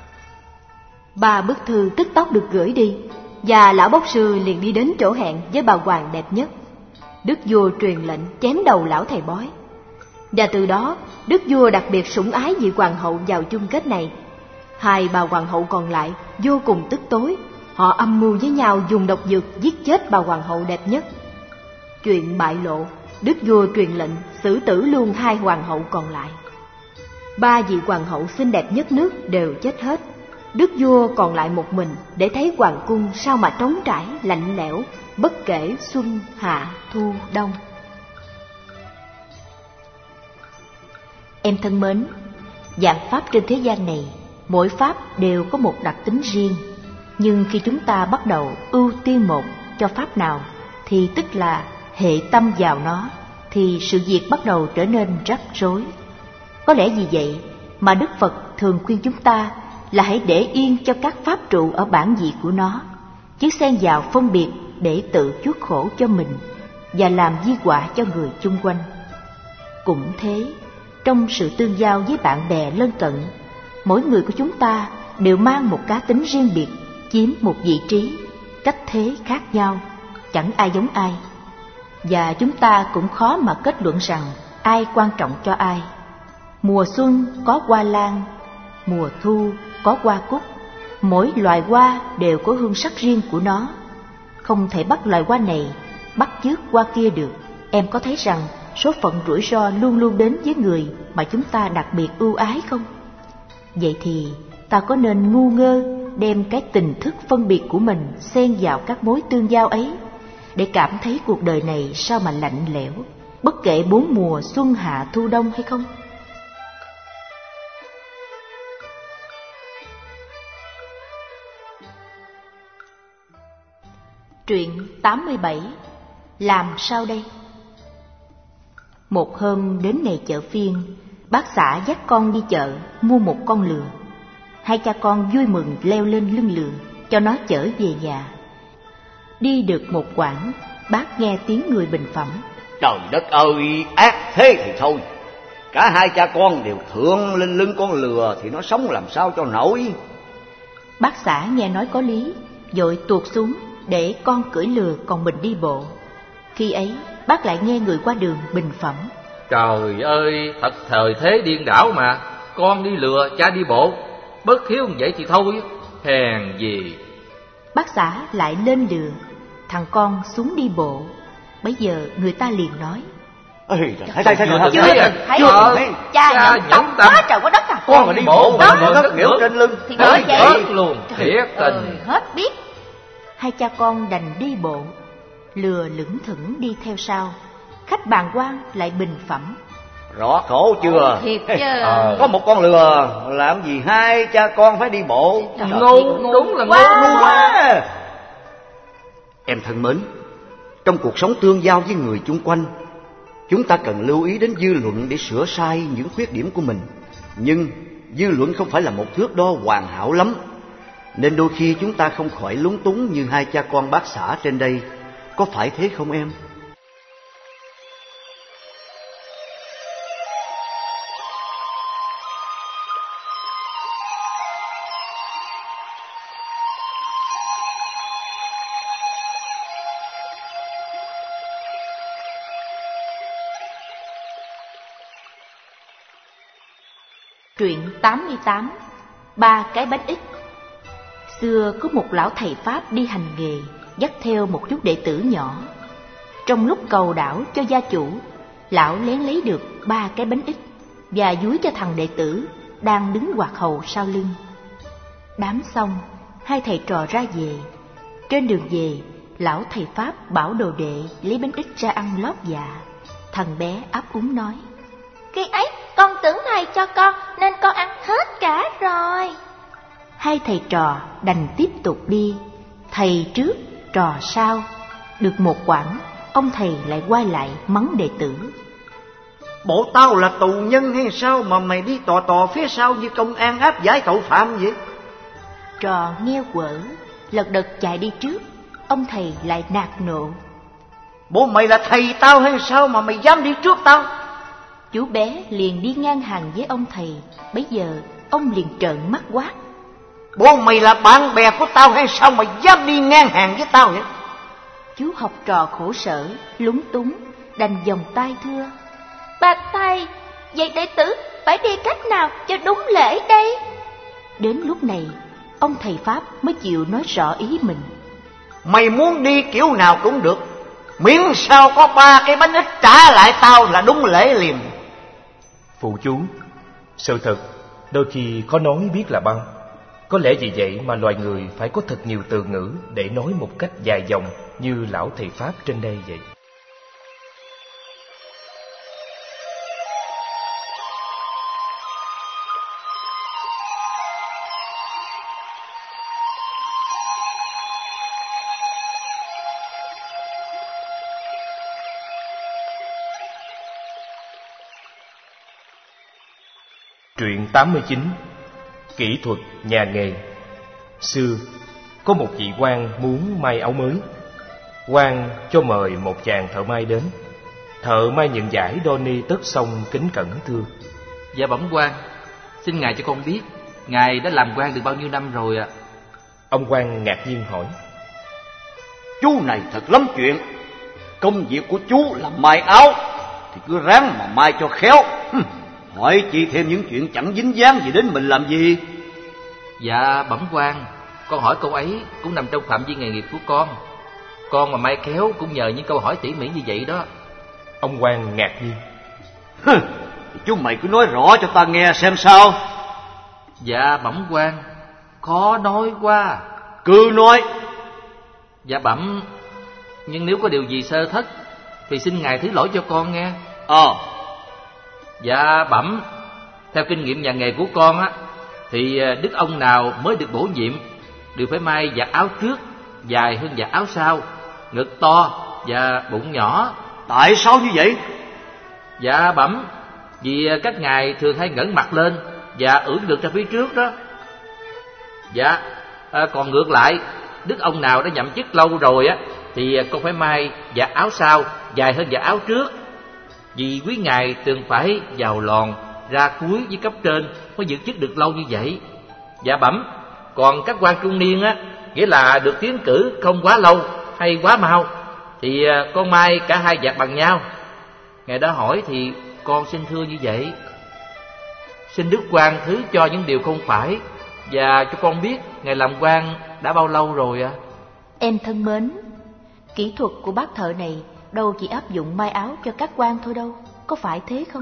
[SPEAKER 6] 3 bức thư tức tốc được gửi đi, và lão bốc sư liền đi đến chỗ hẹn với bà hoàng đẹp nhất. Đức vua truyền lệnh chém đầu lão thầy bói. Và từ đó, đức vua đặc biệt sủng ái vị hoàng hậu vào chung kết này. Hai bà hoàng hậu còn lại vô cùng tức tối, họ âm mưu với nhau dùng độc dược giết chết bà hoàng hậu đẹp nhất. Chuyện bại lộ, đức vua truyền lệnh xử tử luôn 2 hoàng hậu còn lại. 3 vị hoàng hậu xinh đẹp nhất nước đều chết hết. Đức vua còn lại một mình để thấy hoàng cung sao mà trống trải, lạnh lẽo, bất kể xuân, hạ, thu, đông.
[SPEAKER 1] Em thân mến, vạn pháp trên thế gian này, mỗi pháp đều có một đặc tính riêng. Nhưng khi chúng ta bắt đầu ưu tiên một cho pháp nào, thì tức là hệ tâm vào nó, thì sự việc bắt đầu trở nên rắc rối. Có lẽ vì vậy mà Đức Phật thường khuyên chúng ta là hãy để yên cho các pháp trụ ở bản vị của nó, chứ xen vào phân biệt để tự chuốc khổ cho mình và làm di họa cho người chung quanh. Cũng thế, trong sự tương giao với bạn bè lân cận, mỗi người của chúng ta đều mang một cá tính riêng biệt, chiếm một vị trí, cách thế khác nhau, chẳng ai giống ai. Và chúng ta cũng khó mà kết luận rằng ai quan trọng cho ai. Mùa xuân có hoa lan, mùa thu có hoa cúc, mỗi loài hoa đều có hương sắc riêng của nó. Không thể bắt loài hoa này bắt chước hoa kia được. Em có thấy rằng số phận rủi ro luôn luôn đến với người mà chúng ta đặc biệt ưu ái không? Vậy thì ta có nên ngu ngơ đem cái tình thức phân biệt của mình xen vào các mối tương giao ấy, để cảm thấy cuộc đời này sao mà lạnh lẽo, bất kể 4 mùa xuân hạ thu đông hay không? Truyện 87. Làm sao đây? Một hôm đến ngày chợ phiên, bác xã dắt con đi chợ mua một con lừa. Hai cha con vui mừng leo lên lưng lừa cho nó chở về nhà. Đi được một quãng, bác nghe tiếng người bình phẩm:
[SPEAKER 5] Trời đất ơi, ác thế thì thôi, cả hai cha con đều thượng lên lưng con lừa thì nó sống làm sao cho nổi.
[SPEAKER 1] Bác xã nghe nói có lý, vội tuột xuống để con cưỡi lừa còn mình đi bộ. Khi ấy bác lại nghe người qua đường bình phẩm:
[SPEAKER 2] Trời ơi, thật thời thế điên đảo mà, con đi lừa, cha đi bộ, bất hiếu vậy thì thôi, hèn gì.
[SPEAKER 1] Bác xã lại lên lừa, thằng con xuống đi bộ. Bấy giờ người ta liền nói:
[SPEAKER 5] Thấy
[SPEAKER 1] cha nhẫn tâm quá trời quá đất à.
[SPEAKER 5] Con mà đi bộ mà ngất nghỉu trên lưng
[SPEAKER 1] thì bởi vậy
[SPEAKER 2] luôn, thiệt tình.
[SPEAKER 1] Hết biết. Hai cha con đành đi bộ, lừa lững thững đi theo sau. Khách bàng quan lại bình phẩm:
[SPEAKER 5] Rõ khổ chưa?
[SPEAKER 1] Thiệt chứ.
[SPEAKER 5] Có một con lừa làm gì hai cha con phải đi bộ?
[SPEAKER 2] Ngu, đúng là ngu
[SPEAKER 5] quá. Em thân mến, trong cuộc sống tương giao với người chung quanh, chúng ta cần lưu ý đến dư luận để sửa sai những khuyết điểm của mình. Nhưng dư luận không phải là một thước đo hoàn hảo lắm, nên đôi khi chúng ta không khỏi lúng túng như hai cha con bác xã trên đây. Có phải thế không em?
[SPEAKER 1] Truyện 88. 3 cái bánh ít. Xưa có một lão thầy Pháp đi hành nghề, dắt theo một chút đệ tử nhỏ. Trong lúc cầu đảo cho gia chủ, lão lén lấy được 3 cái bánh ít và dúi cho thằng đệ tử đang đứng quạt hầu sau lưng. Đám xong, hai thầy trò ra về. Trên đường về, lão thầy Pháp bảo đồ đệ lấy bánh ít ra ăn lót dạ. Thằng bé ấp úng nói:
[SPEAKER 9] Khi ấy con tưởng thầy cho con nên con ăn hết cả rồi.
[SPEAKER 1] Hai thầy trò đành tiếp tục đi, thầy trước trò sau. Được một quãng, ông thầy lại quay lại mắng đệ tử:
[SPEAKER 5] Bộ tao là tù nhân hay sao mà mày đi tò phía sau như công an áp giải tội phạm vậy?
[SPEAKER 1] Trò nghe quở, lật đật chạy đi trước. Ông thầy lại nạt nộ:
[SPEAKER 5] Bộ mày là thầy tao hay sao mà mày dám đi trước tao?
[SPEAKER 1] Chú bé liền đi ngang hàng với ông thầy. Bấy giờ ông liền trợn mắt quát:
[SPEAKER 5] Bộ mày là bạn bè của tao hay sao mà dám đi ngang hàng với tao vậy?
[SPEAKER 1] Chú học trò khổ sở, lúng túng, đành vòng tay thưa:
[SPEAKER 9] Bạch thầy, vậy đệ tử phải đi cách nào cho đúng lễ đây?
[SPEAKER 1] Đến lúc này, ông thầy Pháp mới chịu nói rõ ý mình:
[SPEAKER 5] Mày muốn đi kiểu nào cũng được, miễn sao có 3 cái bánh ít trả lại tao là đúng lễ liền.
[SPEAKER 3] Phụ chú, sự thật đôi khi khó nói biết là bao. Có lẽ vì vậy mà loài người phải có thật nhiều từ ngữ để nói một cách dài dòng như lão thầy Pháp trên đây vậy. Truyện 89. Kỹ thuật nhà nghề. Xưa có một vị quan muốn may áo mới. Quan cho mời một chàng thợ may đến. Thợ may nhận giải đo ni tất xong kính cẩn thưa:
[SPEAKER 2] Dạ bẩm quan, xin ngài cho con biết ngài đã làm quan được bao nhiêu năm rồi ạ?
[SPEAKER 3] Ông quan ngạc nhiên hỏi.
[SPEAKER 5] Chú này thật lắm chuyện. Công việc của chú là may áo thì cứ ráng mà may cho khéo. Hỏi chi thêm những chuyện chẳng dính dáng gì đến mình làm gì?
[SPEAKER 2] Dạ bẩm quan, con hỏi câu ấy cũng nằm trong phạm vi nghề nghiệp của con. Con mà may khéo cũng nhờ những câu hỏi tỉ mỉ như vậy đó.
[SPEAKER 3] Ông quan ngạc nhiên.
[SPEAKER 5] Chú mày cứ nói rõ cho ta nghe xem sao.
[SPEAKER 2] Dạ bẩm quan, khó nói quá.
[SPEAKER 5] Cứ nói.
[SPEAKER 2] Dạ bẩm, nhưng nếu có điều gì sơ thất thì xin ngài thứ lỗi cho con nghe. Dạ bẩm, theo kinh nghiệm nhà nghề của con á, thì đức ông nào mới được bổ nhiệm đều phải may vạt áo trước dài hơn vạt áo sau, ngực to và bụng nhỏ.
[SPEAKER 5] Tại sao như vậy?
[SPEAKER 2] Dạ bẩm, vì các ngài thường hay ngẩng mặt lên và ưỡn ngực ra phía trước đó. Dạ, còn ngược lại, đức ông nào đã nhậm chức lâu rồi á thì con phải may vạt áo sau dài hơn vạt áo trước, vì quý ngài thường phải vào lòn ra cuối với cấp trên mới giữ chức được lâu như vậy. Dạ bẩm, còn các quan trung niên á, nghĩa là được tiến cử không quá lâu hay quá mau, thì con may cả hai vạt bằng nhau. Ngài đã hỏi thì con xin thưa như vậy. Xin đức quan thứ cho những điều không phải, và cho con biết ngài làm quan đã bao lâu rồi ạ?
[SPEAKER 1] Em thân mến, kỹ thuật của bác thợ này đâu chỉ áp dụng may áo cho các quan thôi đâu, có phải thế không?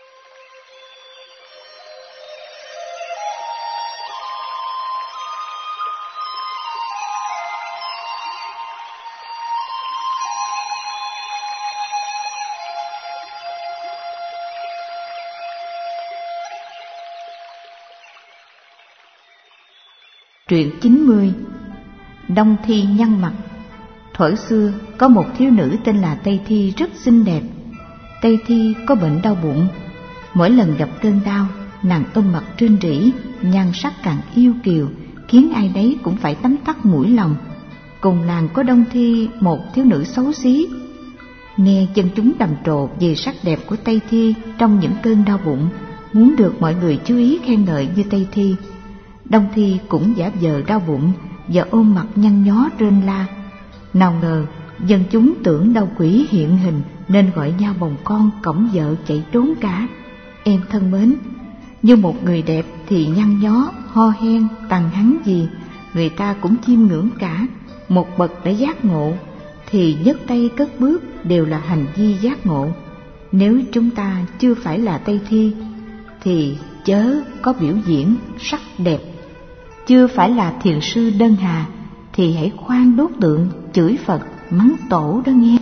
[SPEAKER 8] Truyện 90. Đông Thi nhăn mặt. Thuở xưa có một thiếu nữ tên là Tây Thi rất xinh đẹp. Tây Thi có bệnh đau bụng. Mỗi lần gặp cơn đau, nàng ôm mặt rên rỉ, nhan sắc càng yêu kiều, khiến ai đấy cũng phải tấm tắc mũi lòng. Cùng làng có Đông Thi, một thiếu nữ xấu xí. Nghe dân chúng đàm trồ về sắc đẹp của Tây Thi trong những cơn đau bụng, muốn được mọi người chú ý khen ngợi như Tây Thi, Đông Thi cũng giả vờ đau bụng và ôm mặt nhăn nhó rên la. Nào ngờ dân chúng tưởng đau quỷ hiện hình nên gọi nhau bồng con cõng vợ chạy trốn cả. Em thân mến, như một người đẹp thì nhăn nhó, ho hen, tằng hắn gì người ta cũng chiêm ngưỡng cả. Một bậc đã giác ngộ thì nhấc tay cất bước đều là hành vi giác ngộ. Nếu chúng ta chưa phải là Tây Thi thì chớ có biểu diễn sắc đẹp. Chưa phải là thiền sư Đơn Hà thì hãy khoan đốt tượng, chửi Phật, mắng tổ đó nghe.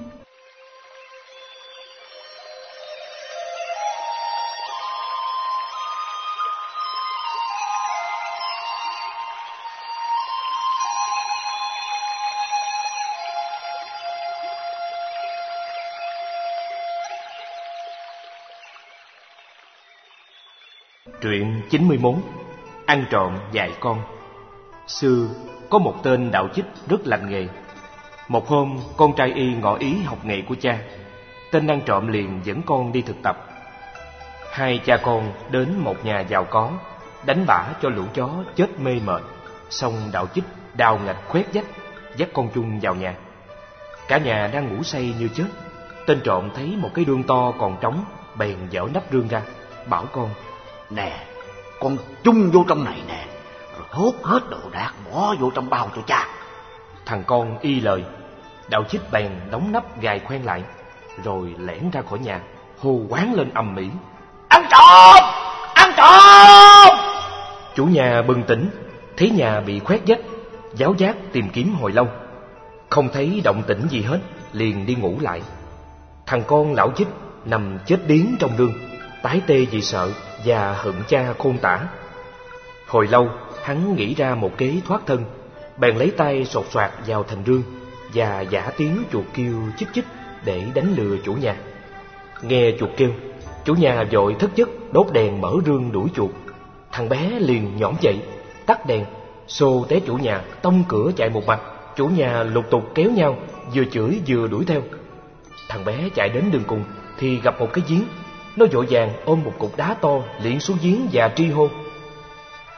[SPEAKER 3] Truyện 91. Ăn trộm dạy con. Xưa có một tên đạo chích rất lành nghề. Một hôm con trai y ngỏ ý học nghề của cha. Tên ăn trộm liền dẫn con đi thực tập. Hai cha con đến một nhà giàu có, đánh bả cho lũ chó chết mê mệt. Xong đạo chích đào ngạch khoét vách, dắt con chung vào nhà. Cả nhà đang ngủ say như chết. Tên trộm thấy một cái đương to còn trống, bèn dở nắp rương ra, bảo con:
[SPEAKER 5] Nè, con chung vô trong này nè, rồi hốt hết đồ đạc bỏ vô trong bao cho cha.
[SPEAKER 3] Thằng con y lời. Đạo chích bèn đóng nắp gài khoen lại, rồi lẻn ra khỏi nhà, hô quán lên ầm ĩ:
[SPEAKER 5] Ăn trộm! Ăn trộm!
[SPEAKER 3] Chủ nhà bừng tỉnh, thấy nhà bị khoét vách, giáo giác tìm kiếm hồi lâu, không thấy động tĩnh gì hết, liền đi ngủ lại. Thằng con lão chích nằm chết điếng trong rương, tái tê vì sợ và hận cha khôn tả. Hồi lâu hắn nghĩ ra một kế thoát thân, bèn lấy tay sột soạt vào thành rương và giả tiếng chuột kêu chích chích để đánh lừa chủ nhà. Nghe chuột kêu, chủ nhà vội thức giấc đốt đèn mở rương đuổi chuột. Thằng bé liền nhõm dậy, tắt đèn, xô té chủ nhà, tông cửa chạy một mạch. Chủ nhà lục tục kéo nhau, vừa chửi vừa đuổi theo. Thằng bé chạy đến đường cùng thì gặp một cái giếng. Nó vội vàng ôm một cục đá to liệng xuống giếng và tri hô: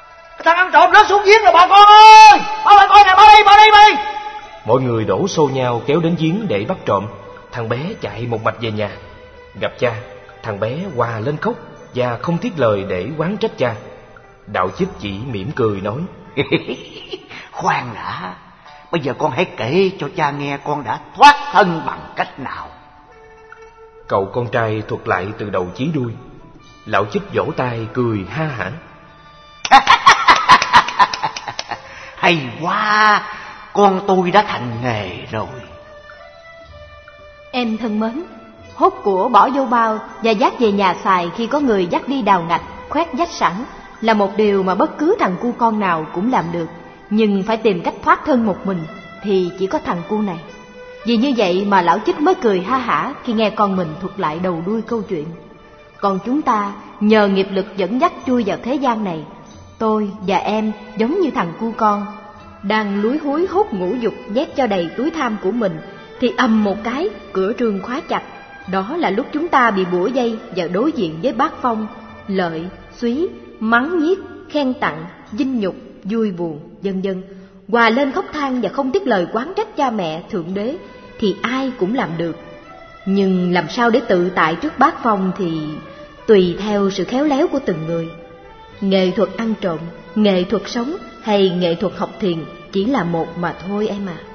[SPEAKER 5] thằng ăn trộm rớt xuống giếng rồi bà con ơi. Mau lại coi nè, mau đi.
[SPEAKER 3] Mọi người đổ xô nhau kéo đến giếng để bắt trộm. Thằng bé chạy một mạch về nhà. Gặp cha, thằng bé òa lên khóc và không tiếc lời để oán trách cha. Đạo Chích chỉ mỉm cười nói:
[SPEAKER 5] Khoan đã, bây giờ con hãy kể cho cha nghe con đã thoát thân bằng cách nào.
[SPEAKER 3] Cậu con trai thuật lại từ đầu chí đuôi. Lão Chích vỗ tay cười ha hả.
[SPEAKER 5] Hay quá, con tôi đã thành nghề rồi.
[SPEAKER 6] Em thân mến, hốt của bỏ vô bao và dắt về nhà xài khi có người dắt đi đào ngạch, khoét vách sẵn là một điều mà bất cứ thằng cu con nào cũng làm được. Nhưng phải tìm cách thoát thân một mình thì chỉ có thằng cu này. Vì như vậy mà lão Chích mới cười ha hả khi nghe con mình thuật lại đầu đuôi câu chuyện. Còn chúng ta nhờ nghiệp lực dẫn dắt chui vào thế gian này. Tôi và em giống như thằng cu con đang lúi húi hút ngũ dục nhét cho đầy túi tham của mình, thì ầm một cái cửa trường khóa chặt. Đó là lúc chúng ta bị bủa dây và đối diện với bát phong, lợi, súy, mắng nhiếc, khen tặng, vinh nhục, vui buồn, vân vân, hòa lên khóc than và không tiếc lời oán trách cha mẹ, thượng đế thì ai cũng làm được. Nhưng làm sao để tự tại trước bát phong thì tùy theo sự khéo léo của từng người. Nghệ thuật ăn trộm, nghệ thuật sống hay nghệ thuật học thiền chỉ là một mà thôi em à.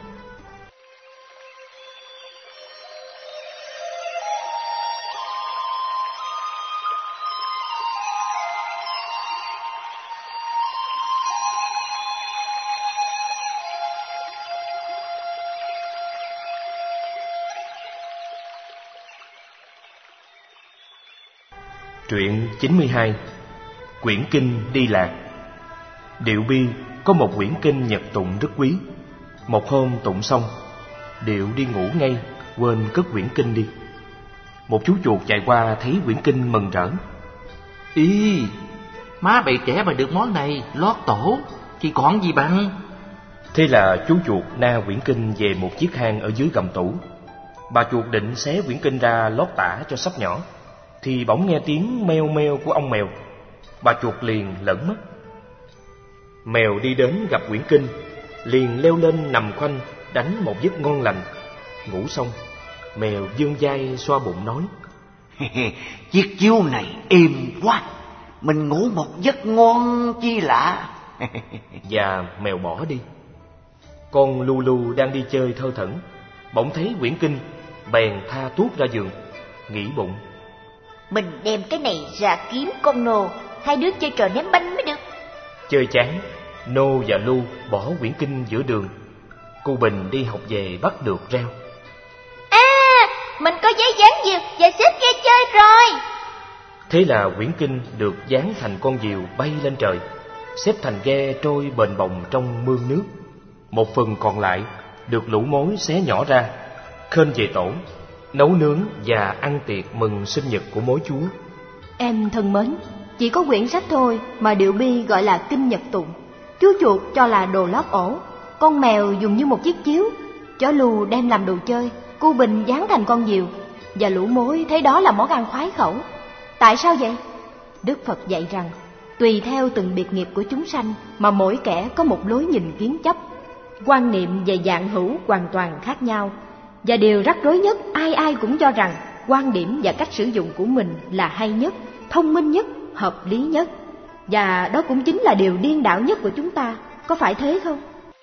[SPEAKER 3] Truyện 92. Quyển kinh đi lạc. Điệu Bi có một quyển kinh nhật tụng rất quý. Một hôm tụng xong, Điệu đi ngủ ngay, quên cất quyển kinh đi. Một chú chuột chạy qua thấy quyển kinh mừng rỡ.
[SPEAKER 2] Ý, má bầy trẻ mà được món này lót tổ thì còn gì bằng.
[SPEAKER 3] Thế là chú chuột na quyển kinh về một chiếc hang ở dưới gầm tủ. Bà chuột định xé quyển kinh ra lót tả cho sắp nhỏ, thì bỗng nghe tiếng meo meo của ông mèo. Bà chuột liền lẫn mất. Mèo đi đến gặp quyển kinh, liền leo lên nằm khoanh đánh một giấc ngon lành. Ngủ xong, mèo vươn vai xoa bụng nói:
[SPEAKER 5] Chiếc chiếu này êm quá, mình ngủ một giấc ngon chi lạ.
[SPEAKER 3] Và mèo bỏ đi. Con Lu Lu đang đi chơi thơ thẩn, bỗng thấy quyển kinh, bèn tha tuốt ra giường, nghĩ bụng:
[SPEAKER 9] Mình đem cái này ra kiếm con Nô, hai đứa chơi trò ném banh mới được.
[SPEAKER 3] Chơi chán, Nô và Lu bỏ quyển kinh giữa đường. Cô Bình đi học về bắt được reo:
[SPEAKER 9] Mình có giấy dán diều và xếp ghe chơi rồi.
[SPEAKER 3] Thế là quyển kinh được dán thành con diều bay lên trời, xếp thành ghe trôi bềnh bồng trong mương nước. Một phần còn lại được lũ mối xé nhỏ ra, khênh về tổ, nấu nướng và ăn tiệc mừng sinh nhật của mối chúa.
[SPEAKER 6] Em thân mến, chỉ có quyển sách thôi mà Điệu Bi gọi là kinh nhật tụng. Chú chuột cho là đồ lót ổ, con mèo dùng như một chiếc chiếu, chó Lu đem làm đồ chơi, cô Bình dán thành con diều, và lũ mối thấy đó là món ăn khoái khẩu. Tại sao vậy? Đức Phật dạy rằng tùy theo từng biệt nghiệp của chúng sanh mà mỗi kẻ có một lối nhìn kiến chấp, quan niệm về dạng hữu hoàn toàn khác nhau. Và điều rắc rối nhất, ai ai cũng cho rằng quan điểm và cách sử dụng của mình là hay nhất, thông minh nhất, hợp lý nhất. Và đó cũng chính là điều điên đảo nhất của chúng ta, có phải thế không?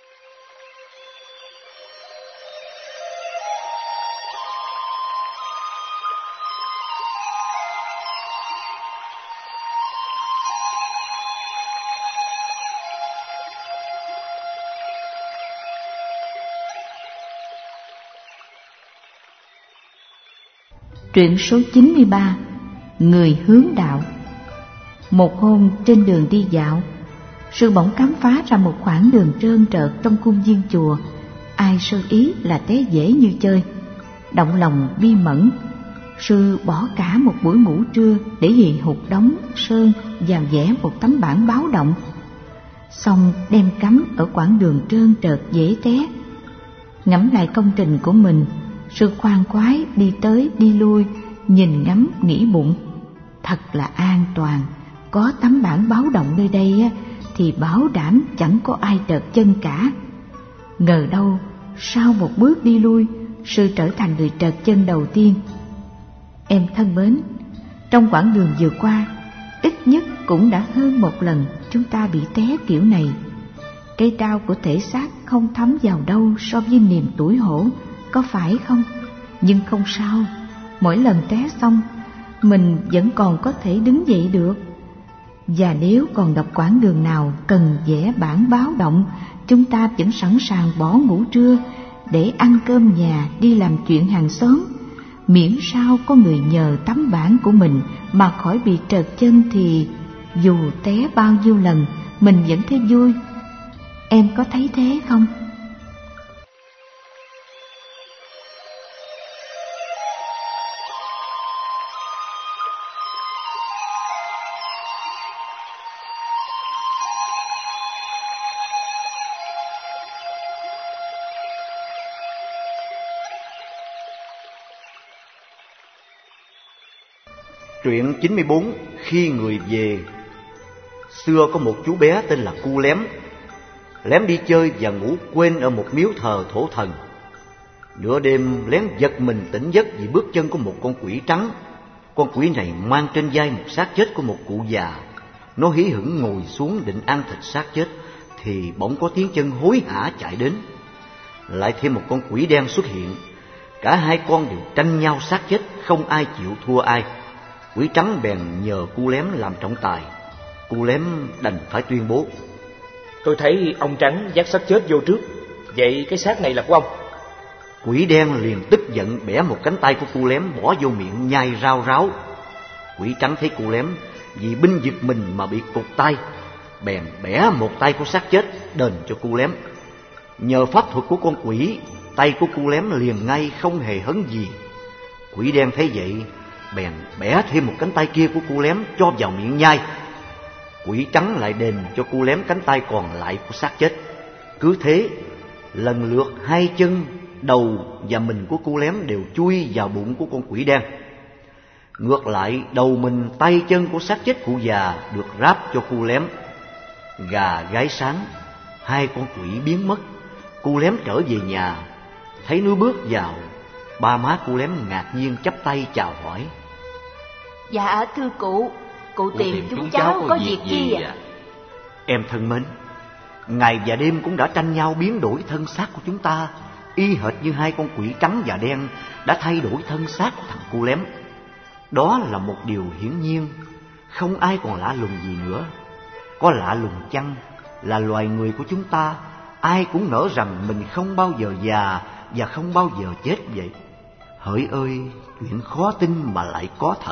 [SPEAKER 8] Truyện số 93. Người hướng đạo. Một hôm trên đường đi dạo, sư bỗng khám phá ra một khoảng đường trơn trợt trong khuôn viên chùa. Ai sơ ý là té dễ như chơi. Động lòng bi mẫn, sư bỏ cả một buổi ngủ trưa để hì hục đóng sơn vào vẽ một tấm bảng báo động, xong đem cắm ở quãng đường trơn trợt dễ té. Ngẫm lại công trình của mình, sư khoan khoái đi tới đi lui, nhìn ngắm nghĩ bụng: thật là an toàn, có tấm bảng báo động nơi đây thì bảo đảm chẳng có ai trợt chân cả. Ngờ đâu sau một bước đi lui, sư trở thành người trợt chân đầu tiên. Em thân mến, trong quãng đường vừa qua, ít nhất cũng đã hơn một lần chúng ta bị té kiểu này. Cái đau của thể xác không thấm vào đâu so với niềm tủi hổ, có phải không? Nhưng không sao, mỗi lần té xong, mình vẫn còn có thể đứng dậy được. Và nếu còn gặp quãng đường nào cần vẽ bảng báo động, chúng ta vẫn sẵn sàng bỏ ngủ trưa để ăn cơm nhà, đi làm chuyện hàng xóm. Miễn sao có người nhờ tấm bảng của mình mà khỏi bị trợt chân thì dù té bao nhiêu lần mình vẫn thấy vui. Em có thấy thế không?
[SPEAKER 5] Truyện 94. Khi người về. Xưa có một chú bé tên là Cu Lém. Lém đi chơi và ngủ quên ở một miếu thờ thổ thần. Nửa đêm Lém giật mình tỉnh giấc vì bước chân của một con quỷ trắng. Con quỷ này mang trên vai một xác chết của một cụ già. Nó hí hửng ngồi xuống định ăn thịt xác chết thì bỗng có tiếng chân hối hả chạy đến. Lại thêm một con quỷ đen xuất hiện. Cả hai con đều tranh nhau xác chết, không ai chịu thua ai. Quỷ trắng bèn nhờ Cu Lém làm trọng tài. Cu Lém đành phải tuyên bố:
[SPEAKER 3] Tôi thấy ông trắng vác xác chết vô trước, vậy cái xác này là của ông.
[SPEAKER 5] Quỷ đen liền tức giận bẻ một cánh tay của Cu Lém bỏ vô miệng nhai rau ráo. Quỷ trắng thấy Cu Lém vì binh giật mình mà bị cụt tay, bèn bẻ một tay của xác chết đền cho Cu Lém. Nhờ pháp thuật của con quỷ, tay của Cu Lém liền ngay không hề hấn gì. Quỷ đen thấy vậy bèn bẻ thêm một cánh tay kia của Cu Lém cho vào miệng nhai. Quỷ trắng lại đền cho Cu Lém cánh tay còn lại của xác chết. Cứ thế lần lượt hai chân, đầu và mình của Cu Lém đều chui vào bụng của con quỷ đen. Ngược lại, đầu mình, tay chân của xác chết cụ già được ráp cho Cu Lém. Gà gáy sáng, hai con quỷ biến mất. Cu Lém trở về nhà, thấy nó bước vào, ba má Cu Lém ngạc nhiên chắp tay chào hỏi:
[SPEAKER 9] Dạ thưa cụ tìm chúng cháu có việc gì ạ?
[SPEAKER 5] Em thân mến, ngày và đêm cũng đã tranh nhau biến đổi thân xác của chúng ta, y hệt như hai con quỷ trắng và đen đã thay đổi thân xác của thằng Cu Lém. Đó là một điều hiển nhiên, không ai còn lạ lùng gì nữa. Có lạ lùng chăng là loài người của chúng ta ai cũng ngỡ rằng mình không bao giờ già và không bao giờ chết vậy. Hỡi ơi, chuyện khó tin mà lại có thật.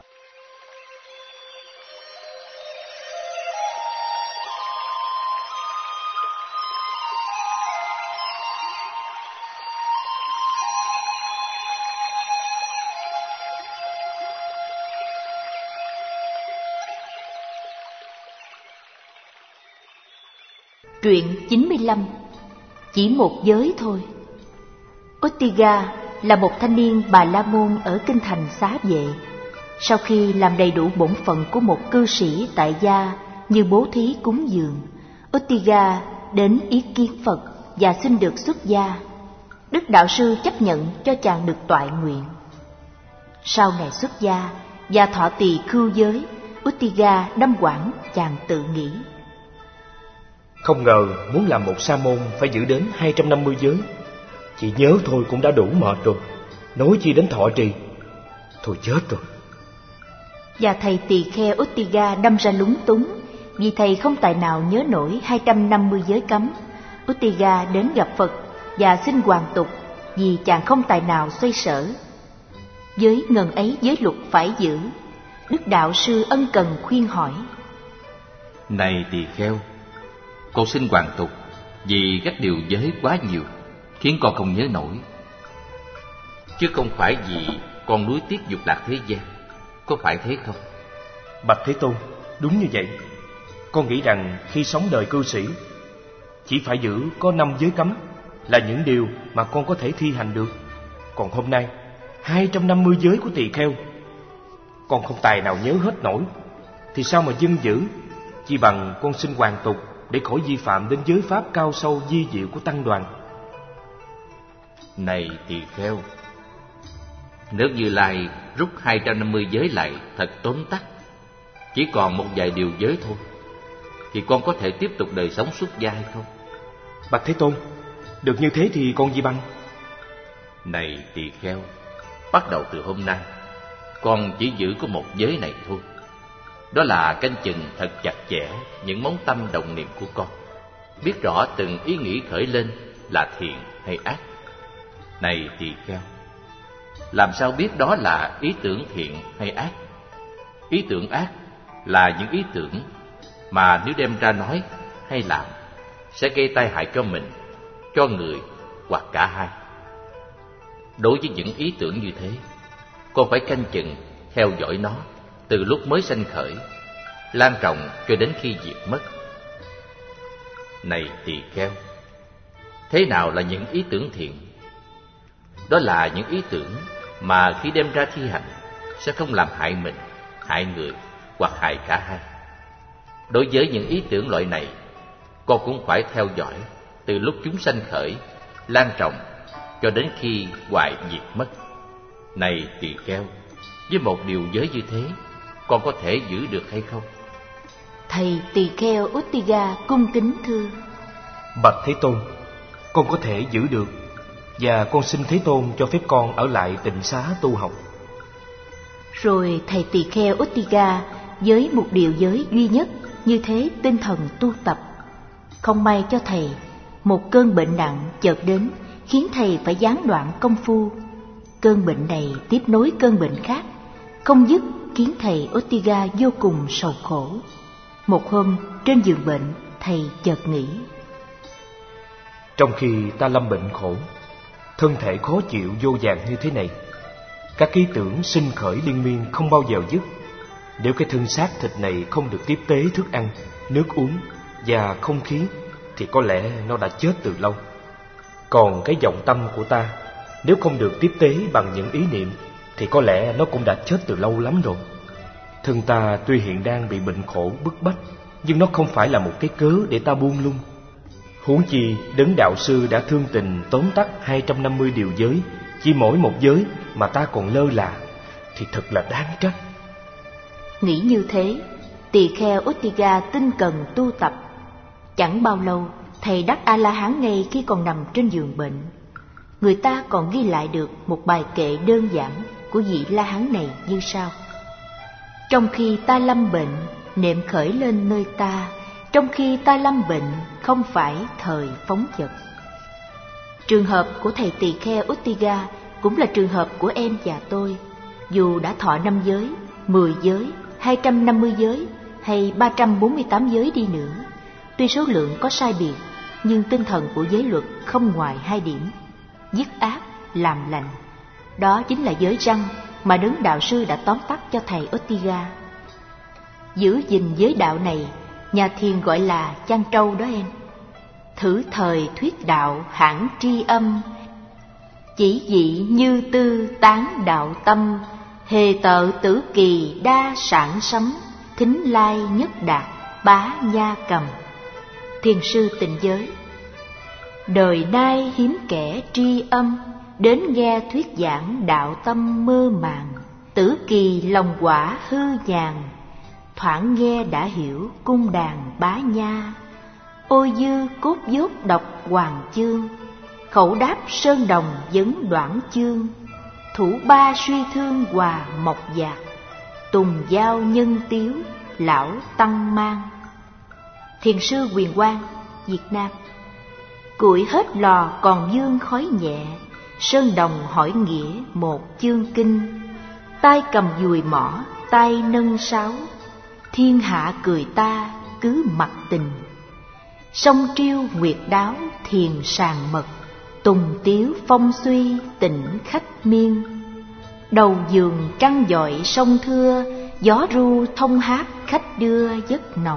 [SPEAKER 1] Truyện 95. Chỉ một giới thôi. Ortiga là một thanh niên Bà La Môn ở kinh thành Xá Vệ. Sau khi làm đầy đủ bổn phận của một cư sĩ tại gia như bố thí cúng dường, Ortiga đến ý kiến Phật và xin được xuất gia. Đức đạo sư chấp nhận cho chàng được toại nguyện. Sau ngày xuất gia và thọ tỳ khưu giới, Ortiga đâm quảng chàng tự nghĩ:
[SPEAKER 3] Không ngờ muốn làm một sa môn phải giữ đến 250 giới. Chỉ nhớ thôi cũng đã đủ mệt rồi, nói chi đến thọ trì. Thôi chết rồi.
[SPEAKER 1] Và thầy tỳ kheo Ortiga đâm ra lúng túng, vì thầy không tài nào nhớ nổi 250 giới cấm. Ortiga đến gặp Phật và xin hoàn tục, vì chàng không tài nào xoay sở. Giới ngần ấy giới luật phải giữ. Đức đạo sư ân cần khuyên hỏi:
[SPEAKER 2] Này tỳ kheo, con xin hoàn tục vì các điều giới quá nhiều khiến con không nhớ nổi, chứ không phải vì con nuối tiếc dục lạc thế gian. Có phải thế không?
[SPEAKER 3] Bạch Thế Tôn, đúng như vậy. Con nghĩ rằng khi sống đời cư sĩ, chỉ phải giữ có 5 giới cấm là những điều mà con có thể thi hành được. Còn hôm nay 250 giới của tỳ kheo con không tài nào nhớ hết nổi, thì sao mà dân giữ? Chi bằng con xin hoàn tục để khỏi vi phạm đến giới pháp cao sâu vi diệu của tăng đoàn.
[SPEAKER 2] Này tỳ kheo, nếu Như Lai rút 250 giới lại thật tóm tắt, chỉ còn một vài điều giới thôi, thì con có thể tiếp tục đời sống xuất gia hay không?
[SPEAKER 3] Bạch Thế Tôn, được như thế thì con gì bằng?
[SPEAKER 2] Này tỳ kheo, bắt đầu từ hôm nay, con chỉ giữ có một giới này thôi. Đó là canh chừng thật chặt chẽ những món tâm động niệm của con, biết rõ từng ý nghĩ khởi lên là thiện hay ác. Này tỳ kheo, làm sao biết đó là ý tưởng thiện hay ác? Ý tưởng ác là những ý tưởng mà nếu đem ra nói hay làm sẽ gây tai hại cho mình, cho người hoặc cả hai. Đối với những ý tưởng như thế, con phải canh chừng theo dõi nó từ lúc mới sanh khởi, lan rộng cho đến khi diệt mất. Này tỳ kheo, thế nào là những ý tưởng thiện? Đó là những ý tưởng mà khi đem ra thi hành sẽ không làm hại mình, hại người hoặc hại cả hai. Đối với những ý tưởng loại này, con cũng phải theo dõi từ lúc chúng sanh khởi, lan rộng cho đến khi hoại diệt mất. Này tỳ kheo, với một điều giới như thế, con có thể giữ được hay không?
[SPEAKER 1] Thầy tỳ kheo Uttiga cung kính thưa:
[SPEAKER 3] Bạch Thế Tôn, con có thể giữ được, và con xin Thế Tôn cho phép con ở lại tịnh xá tu học.
[SPEAKER 1] Rồi thầy tỳ kheo Uttiga với một điều giới duy nhất như thế tinh thần tu tập. Không may cho thầy, một cơn bệnh nặng chợt đến khiến thầy phải gián đoạn công phu. Cơn bệnh này tiếp nối cơn bệnh khác, không dứt, khiến thầy Uttiga vô cùng sầu khổ. Một hôm trên giường bệnh, thầy chợt nghĩ:
[SPEAKER 3] trong khi ta lâm bệnh khổ, thân thể khó chịu vô vàn như thế này, các ý tưởng sinh khởi liên miên không bao giờ dứt. Nếu cái thân xác thịt này không được tiếp tế thức ăn, nước uống và không khí, thì có lẽ nó đã chết từ lâu. Còn cái vọng tâm của ta, nếu không được tiếp tế bằng những ý niệm, thì có lẽ nó cũng đã chết từ lâu lắm rồi. Thân ta tuy hiện đang bị bệnh khổ bức bách, nhưng nó không phải là một cái cớ để ta buông lung. Huống chi đấng đạo sư đã thương tình tóm tắt 250 điều giới, chỉ mỗi một giới mà ta còn lơ là, thì thật là đáng trách.
[SPEAKER 1] Nghĩ như thế, tỳ kheo Uttiga tinh cần tu tập. Chẳng bao lâu, thầy đắc A-la-hán ngay khi còn nằm trên giường bệnh. Người ta còn ghi lại được một bài kệ đơn giản của vị La-hán này như sau: trong khi ta lâm bệnh, niệm khởi lên nơi ta. Trong khi ta lâm bệnh, không phải thời phóng dật. Trường hợp của thầy tỳ kheo Uttiga cũng là trường hợp của em và tôi. Dù đã thọ 5 giới, 10 giới, 250 giới hay 348 giới đi nữa, tuy số lượng có sai biệt, nhưng tinh thần của giới luật không ngoài 2 điểm: dứt ác, làm lành. Đó chính là giới răn mà đấng đạo sư đã tóm tắt cho thầy Uttiga. Giữ gìn giới đạo này, nhà thiền gọi là chăn trâu đó em. Thử thời thuyết đạo hãng tri âm, chỉ dị như tư tán đạo tâm. Hề tợ tử kỳ đa sản sấm, thính lai nhất đạt bá nha cầm. Thiền sư tịnh giới: đời nay hiếm kẻ tri âm, đến nghe thuyết giảng đạo tâm mơ màng. Tử kỳ lòng quả hư nhàn, thoảng nghe đã hiểu cung đàn bá nha. Ôi dư cốt dốt đọc hoàng chương, khẩu đáp sơn đồng vấn đoạn chương. Thủ ba suy thương hòa mộc dạc, tùng giao nhân tiếu lão tăng mang. Thiền sư Quyền Quang, Việt Nam: củi hết lò còn dương khói nhẹ, sơn đồng hỏi nghĩa một chương kinh. tay cầm dùi mỏ, tay nâng sáo, thiên hạ cười ta cứ mặc tình. Sông triêu nguyệt đáo thiền sàng mật, tùng tiếu phong suy tỉnh khách miên. Đầu giường trăng dọi sông thưa, gió ru thông hát khách đưa giấc nồng.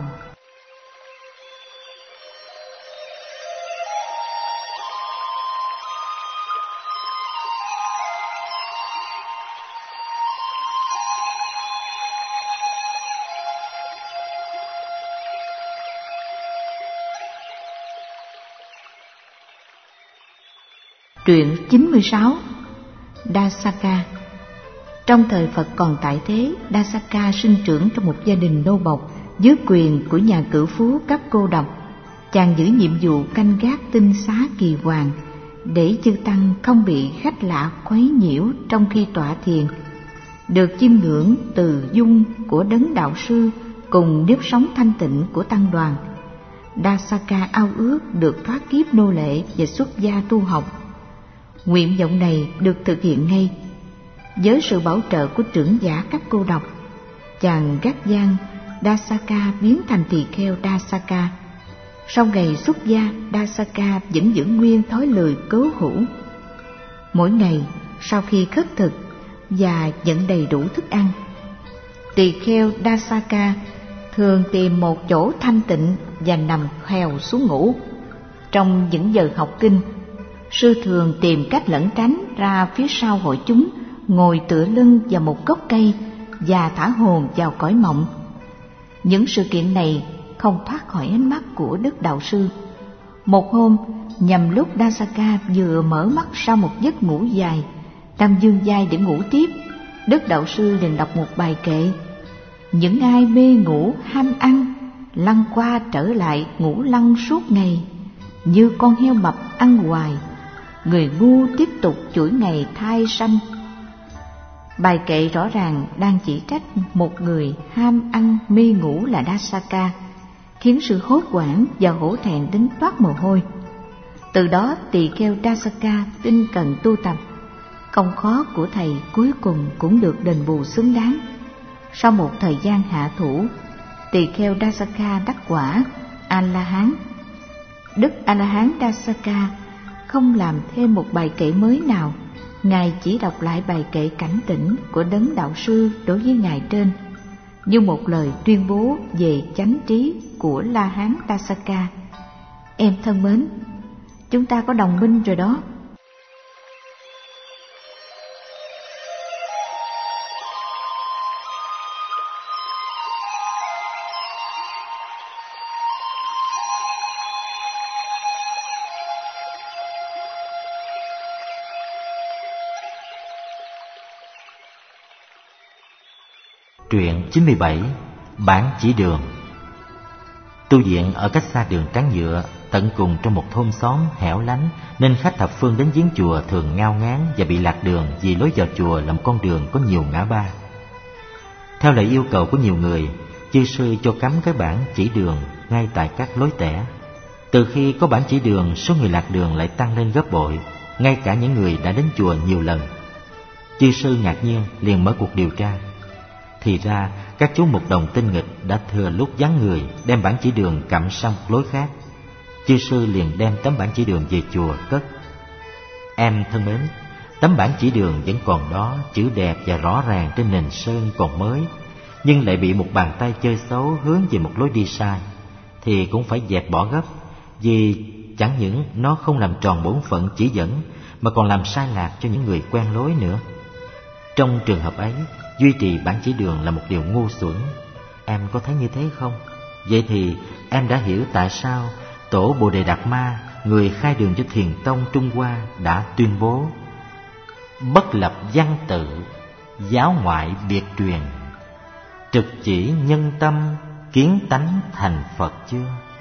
[SPEAKER 8] Truyện 96. Dasaka. Trong thời Phật còn tại thế, Dasaka sinh trưởng trong một gia đình nô bộc dưới quyền của nhà cử phú cấp cô độc. Chàng giữ nhiệm vụ canh gác tinh xá Kỳ Hoàng để chư tăng không bị khách lạ quấy nhiễu trong khi tọa thiền. Được chiêm ngưỡng từ dung của đấng đạo sư cùng nếp sống thanh tịnh của tăng đoàn, Dasaka ao ước được thoát kiếp nô lệ và xuất gia tu học. Nguyện vọng này được thực hiện ngay. Với sự bảo trợ của trưởng giả cấp cô độc, chàng gác gian Dasaka biến thành tỳ kheo Dasaka. Sau ngày xuất gia, Dasaka vẫn giữ nguyên thói lười cố hữu. Mỗi ngày sau khi khất thực và nhận đầy đủ thức ăn, tỳ kheo Dasaka thường tìm một chỗ thanh tịnh và nằm khèo xuống ngủ. Trong những giờ học kinh, sư thường tìm cách lẩn tránh ra phía sau hội chúng, ngồi tựa lưng vào một gốc cây và thả hồn vào cõi mộng. Những sự kiện này không thoát khỏi ánh mắt của Đức Đạo Sư. Một hôm, nhằm lúc Dasaka vừa mở mắt sau một giấc ngủ dài, đang vươn vai để ngủ tiếp, Đức Đạo Sư liền đọc một bài kệ: những ai mê ngủ ham ăn, lăn qua trở lại ngủ lăn suốt ngày, như con heo mập ăn hoài, người ngu tiếp tục chuỗi ngày thai sanh. Bài kệ rõ ràng đang chỉ trách một người ham ăn mê ngủ là Dasaka, khiến sự hốt hoảng và hổ thẹn đến toát mồ hôi. Từ đó tỳ kheo Dasaka tinh cần tu tập, công khó của thầy cuối cùng cũng được đền bù xứng đáng. Sau một thời gian hạ thủ, tỳ kheo Dasaka đắc quả A-la-hán. Đức A-la-hán Dasaka không làm thêm một bài kệ mới nào, Ngài chỉ đọc lại bài kệ cảnh tỉnh của đấng đạo sư đối với Ngài trên, như một lời tuyên bố về chánh trí của La-hán Dasaka. Em thân mến, chúng ta có đồng minh rồi đó.
[SPEAKER 4] Truyện 97. Bản chỉ đường. Tu viện ở cách xa đường Trắng Nhựa, tận cùng trong một thôn xóm hẻo lánh, nên khách thập phương đến viếng chùa thường ngao ngán và bị lạc đường vì lối vào chùa là một con đường có nhiều ngã ba. Theo lời yêu cầu của nhiều người, chư sư cho cắm cái bản chỉ đường ngay tại các lối tẻ. Từ khi có bản chỉ đường, số người lạc đường lại tăng lên gấp bội, ngay cả những người đã đến chùa nhiều lần. Chư sư ngạc nhiên liền mở cuộc điều tra. Thì ra các chú mục đồng tinh nghịch đã thừa lúc vắng người đem bản chỉ đường cắm sang một lối khác. Chư sư liền đem tấm bản chỉ đường về chùa cất. Em thân mến, tấm bản chỉ đường vẫn còn đó, chữ đẹp và rõ ràng trên nền sơn còn mới, nhưng lại bị một bàn tay chơi xấu hướng về một lối đi sai, thì cũng phải dẹp bỏ gấp, vì chẳng những nó không làm tròn bổn phận chỉ dẫn, mà còn làm sai lạc cho những người quen lối nữa. Trong trường hợp ấy, duy trì bản chỉ đường là một điều ngu xuẩn. Em có thấy như thế không? Vậy thì em đã hiểu tại sao Tổ Bồ Đề Đạt Ma, người khai đường cho Thiền Tông Trung Hoa, đã tuyên bố: bất lập văn tự, giáo ngoại biệt truyền, trực chỉ nhân tâm, kiến tánh thành Phật chưa?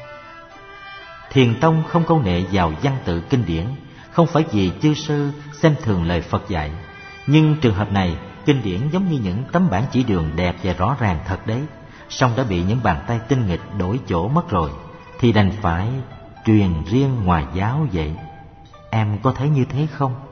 [SPEAKER 4] Thiền Tông không câu nệ vào văn tự kinh điển, không phải vì chư sư xem thường lời Phật dạy, nhưng trường hợp này, kinh điển giống như những tấm bản chỉ đường đẹp và rõ ràng thật đấy, song đã bị những bàn tay tinh nghịch đổi chỗ mất rồi, thì đành phải truyền riêng ngoài giáo vậy. Em có thấy như thế không?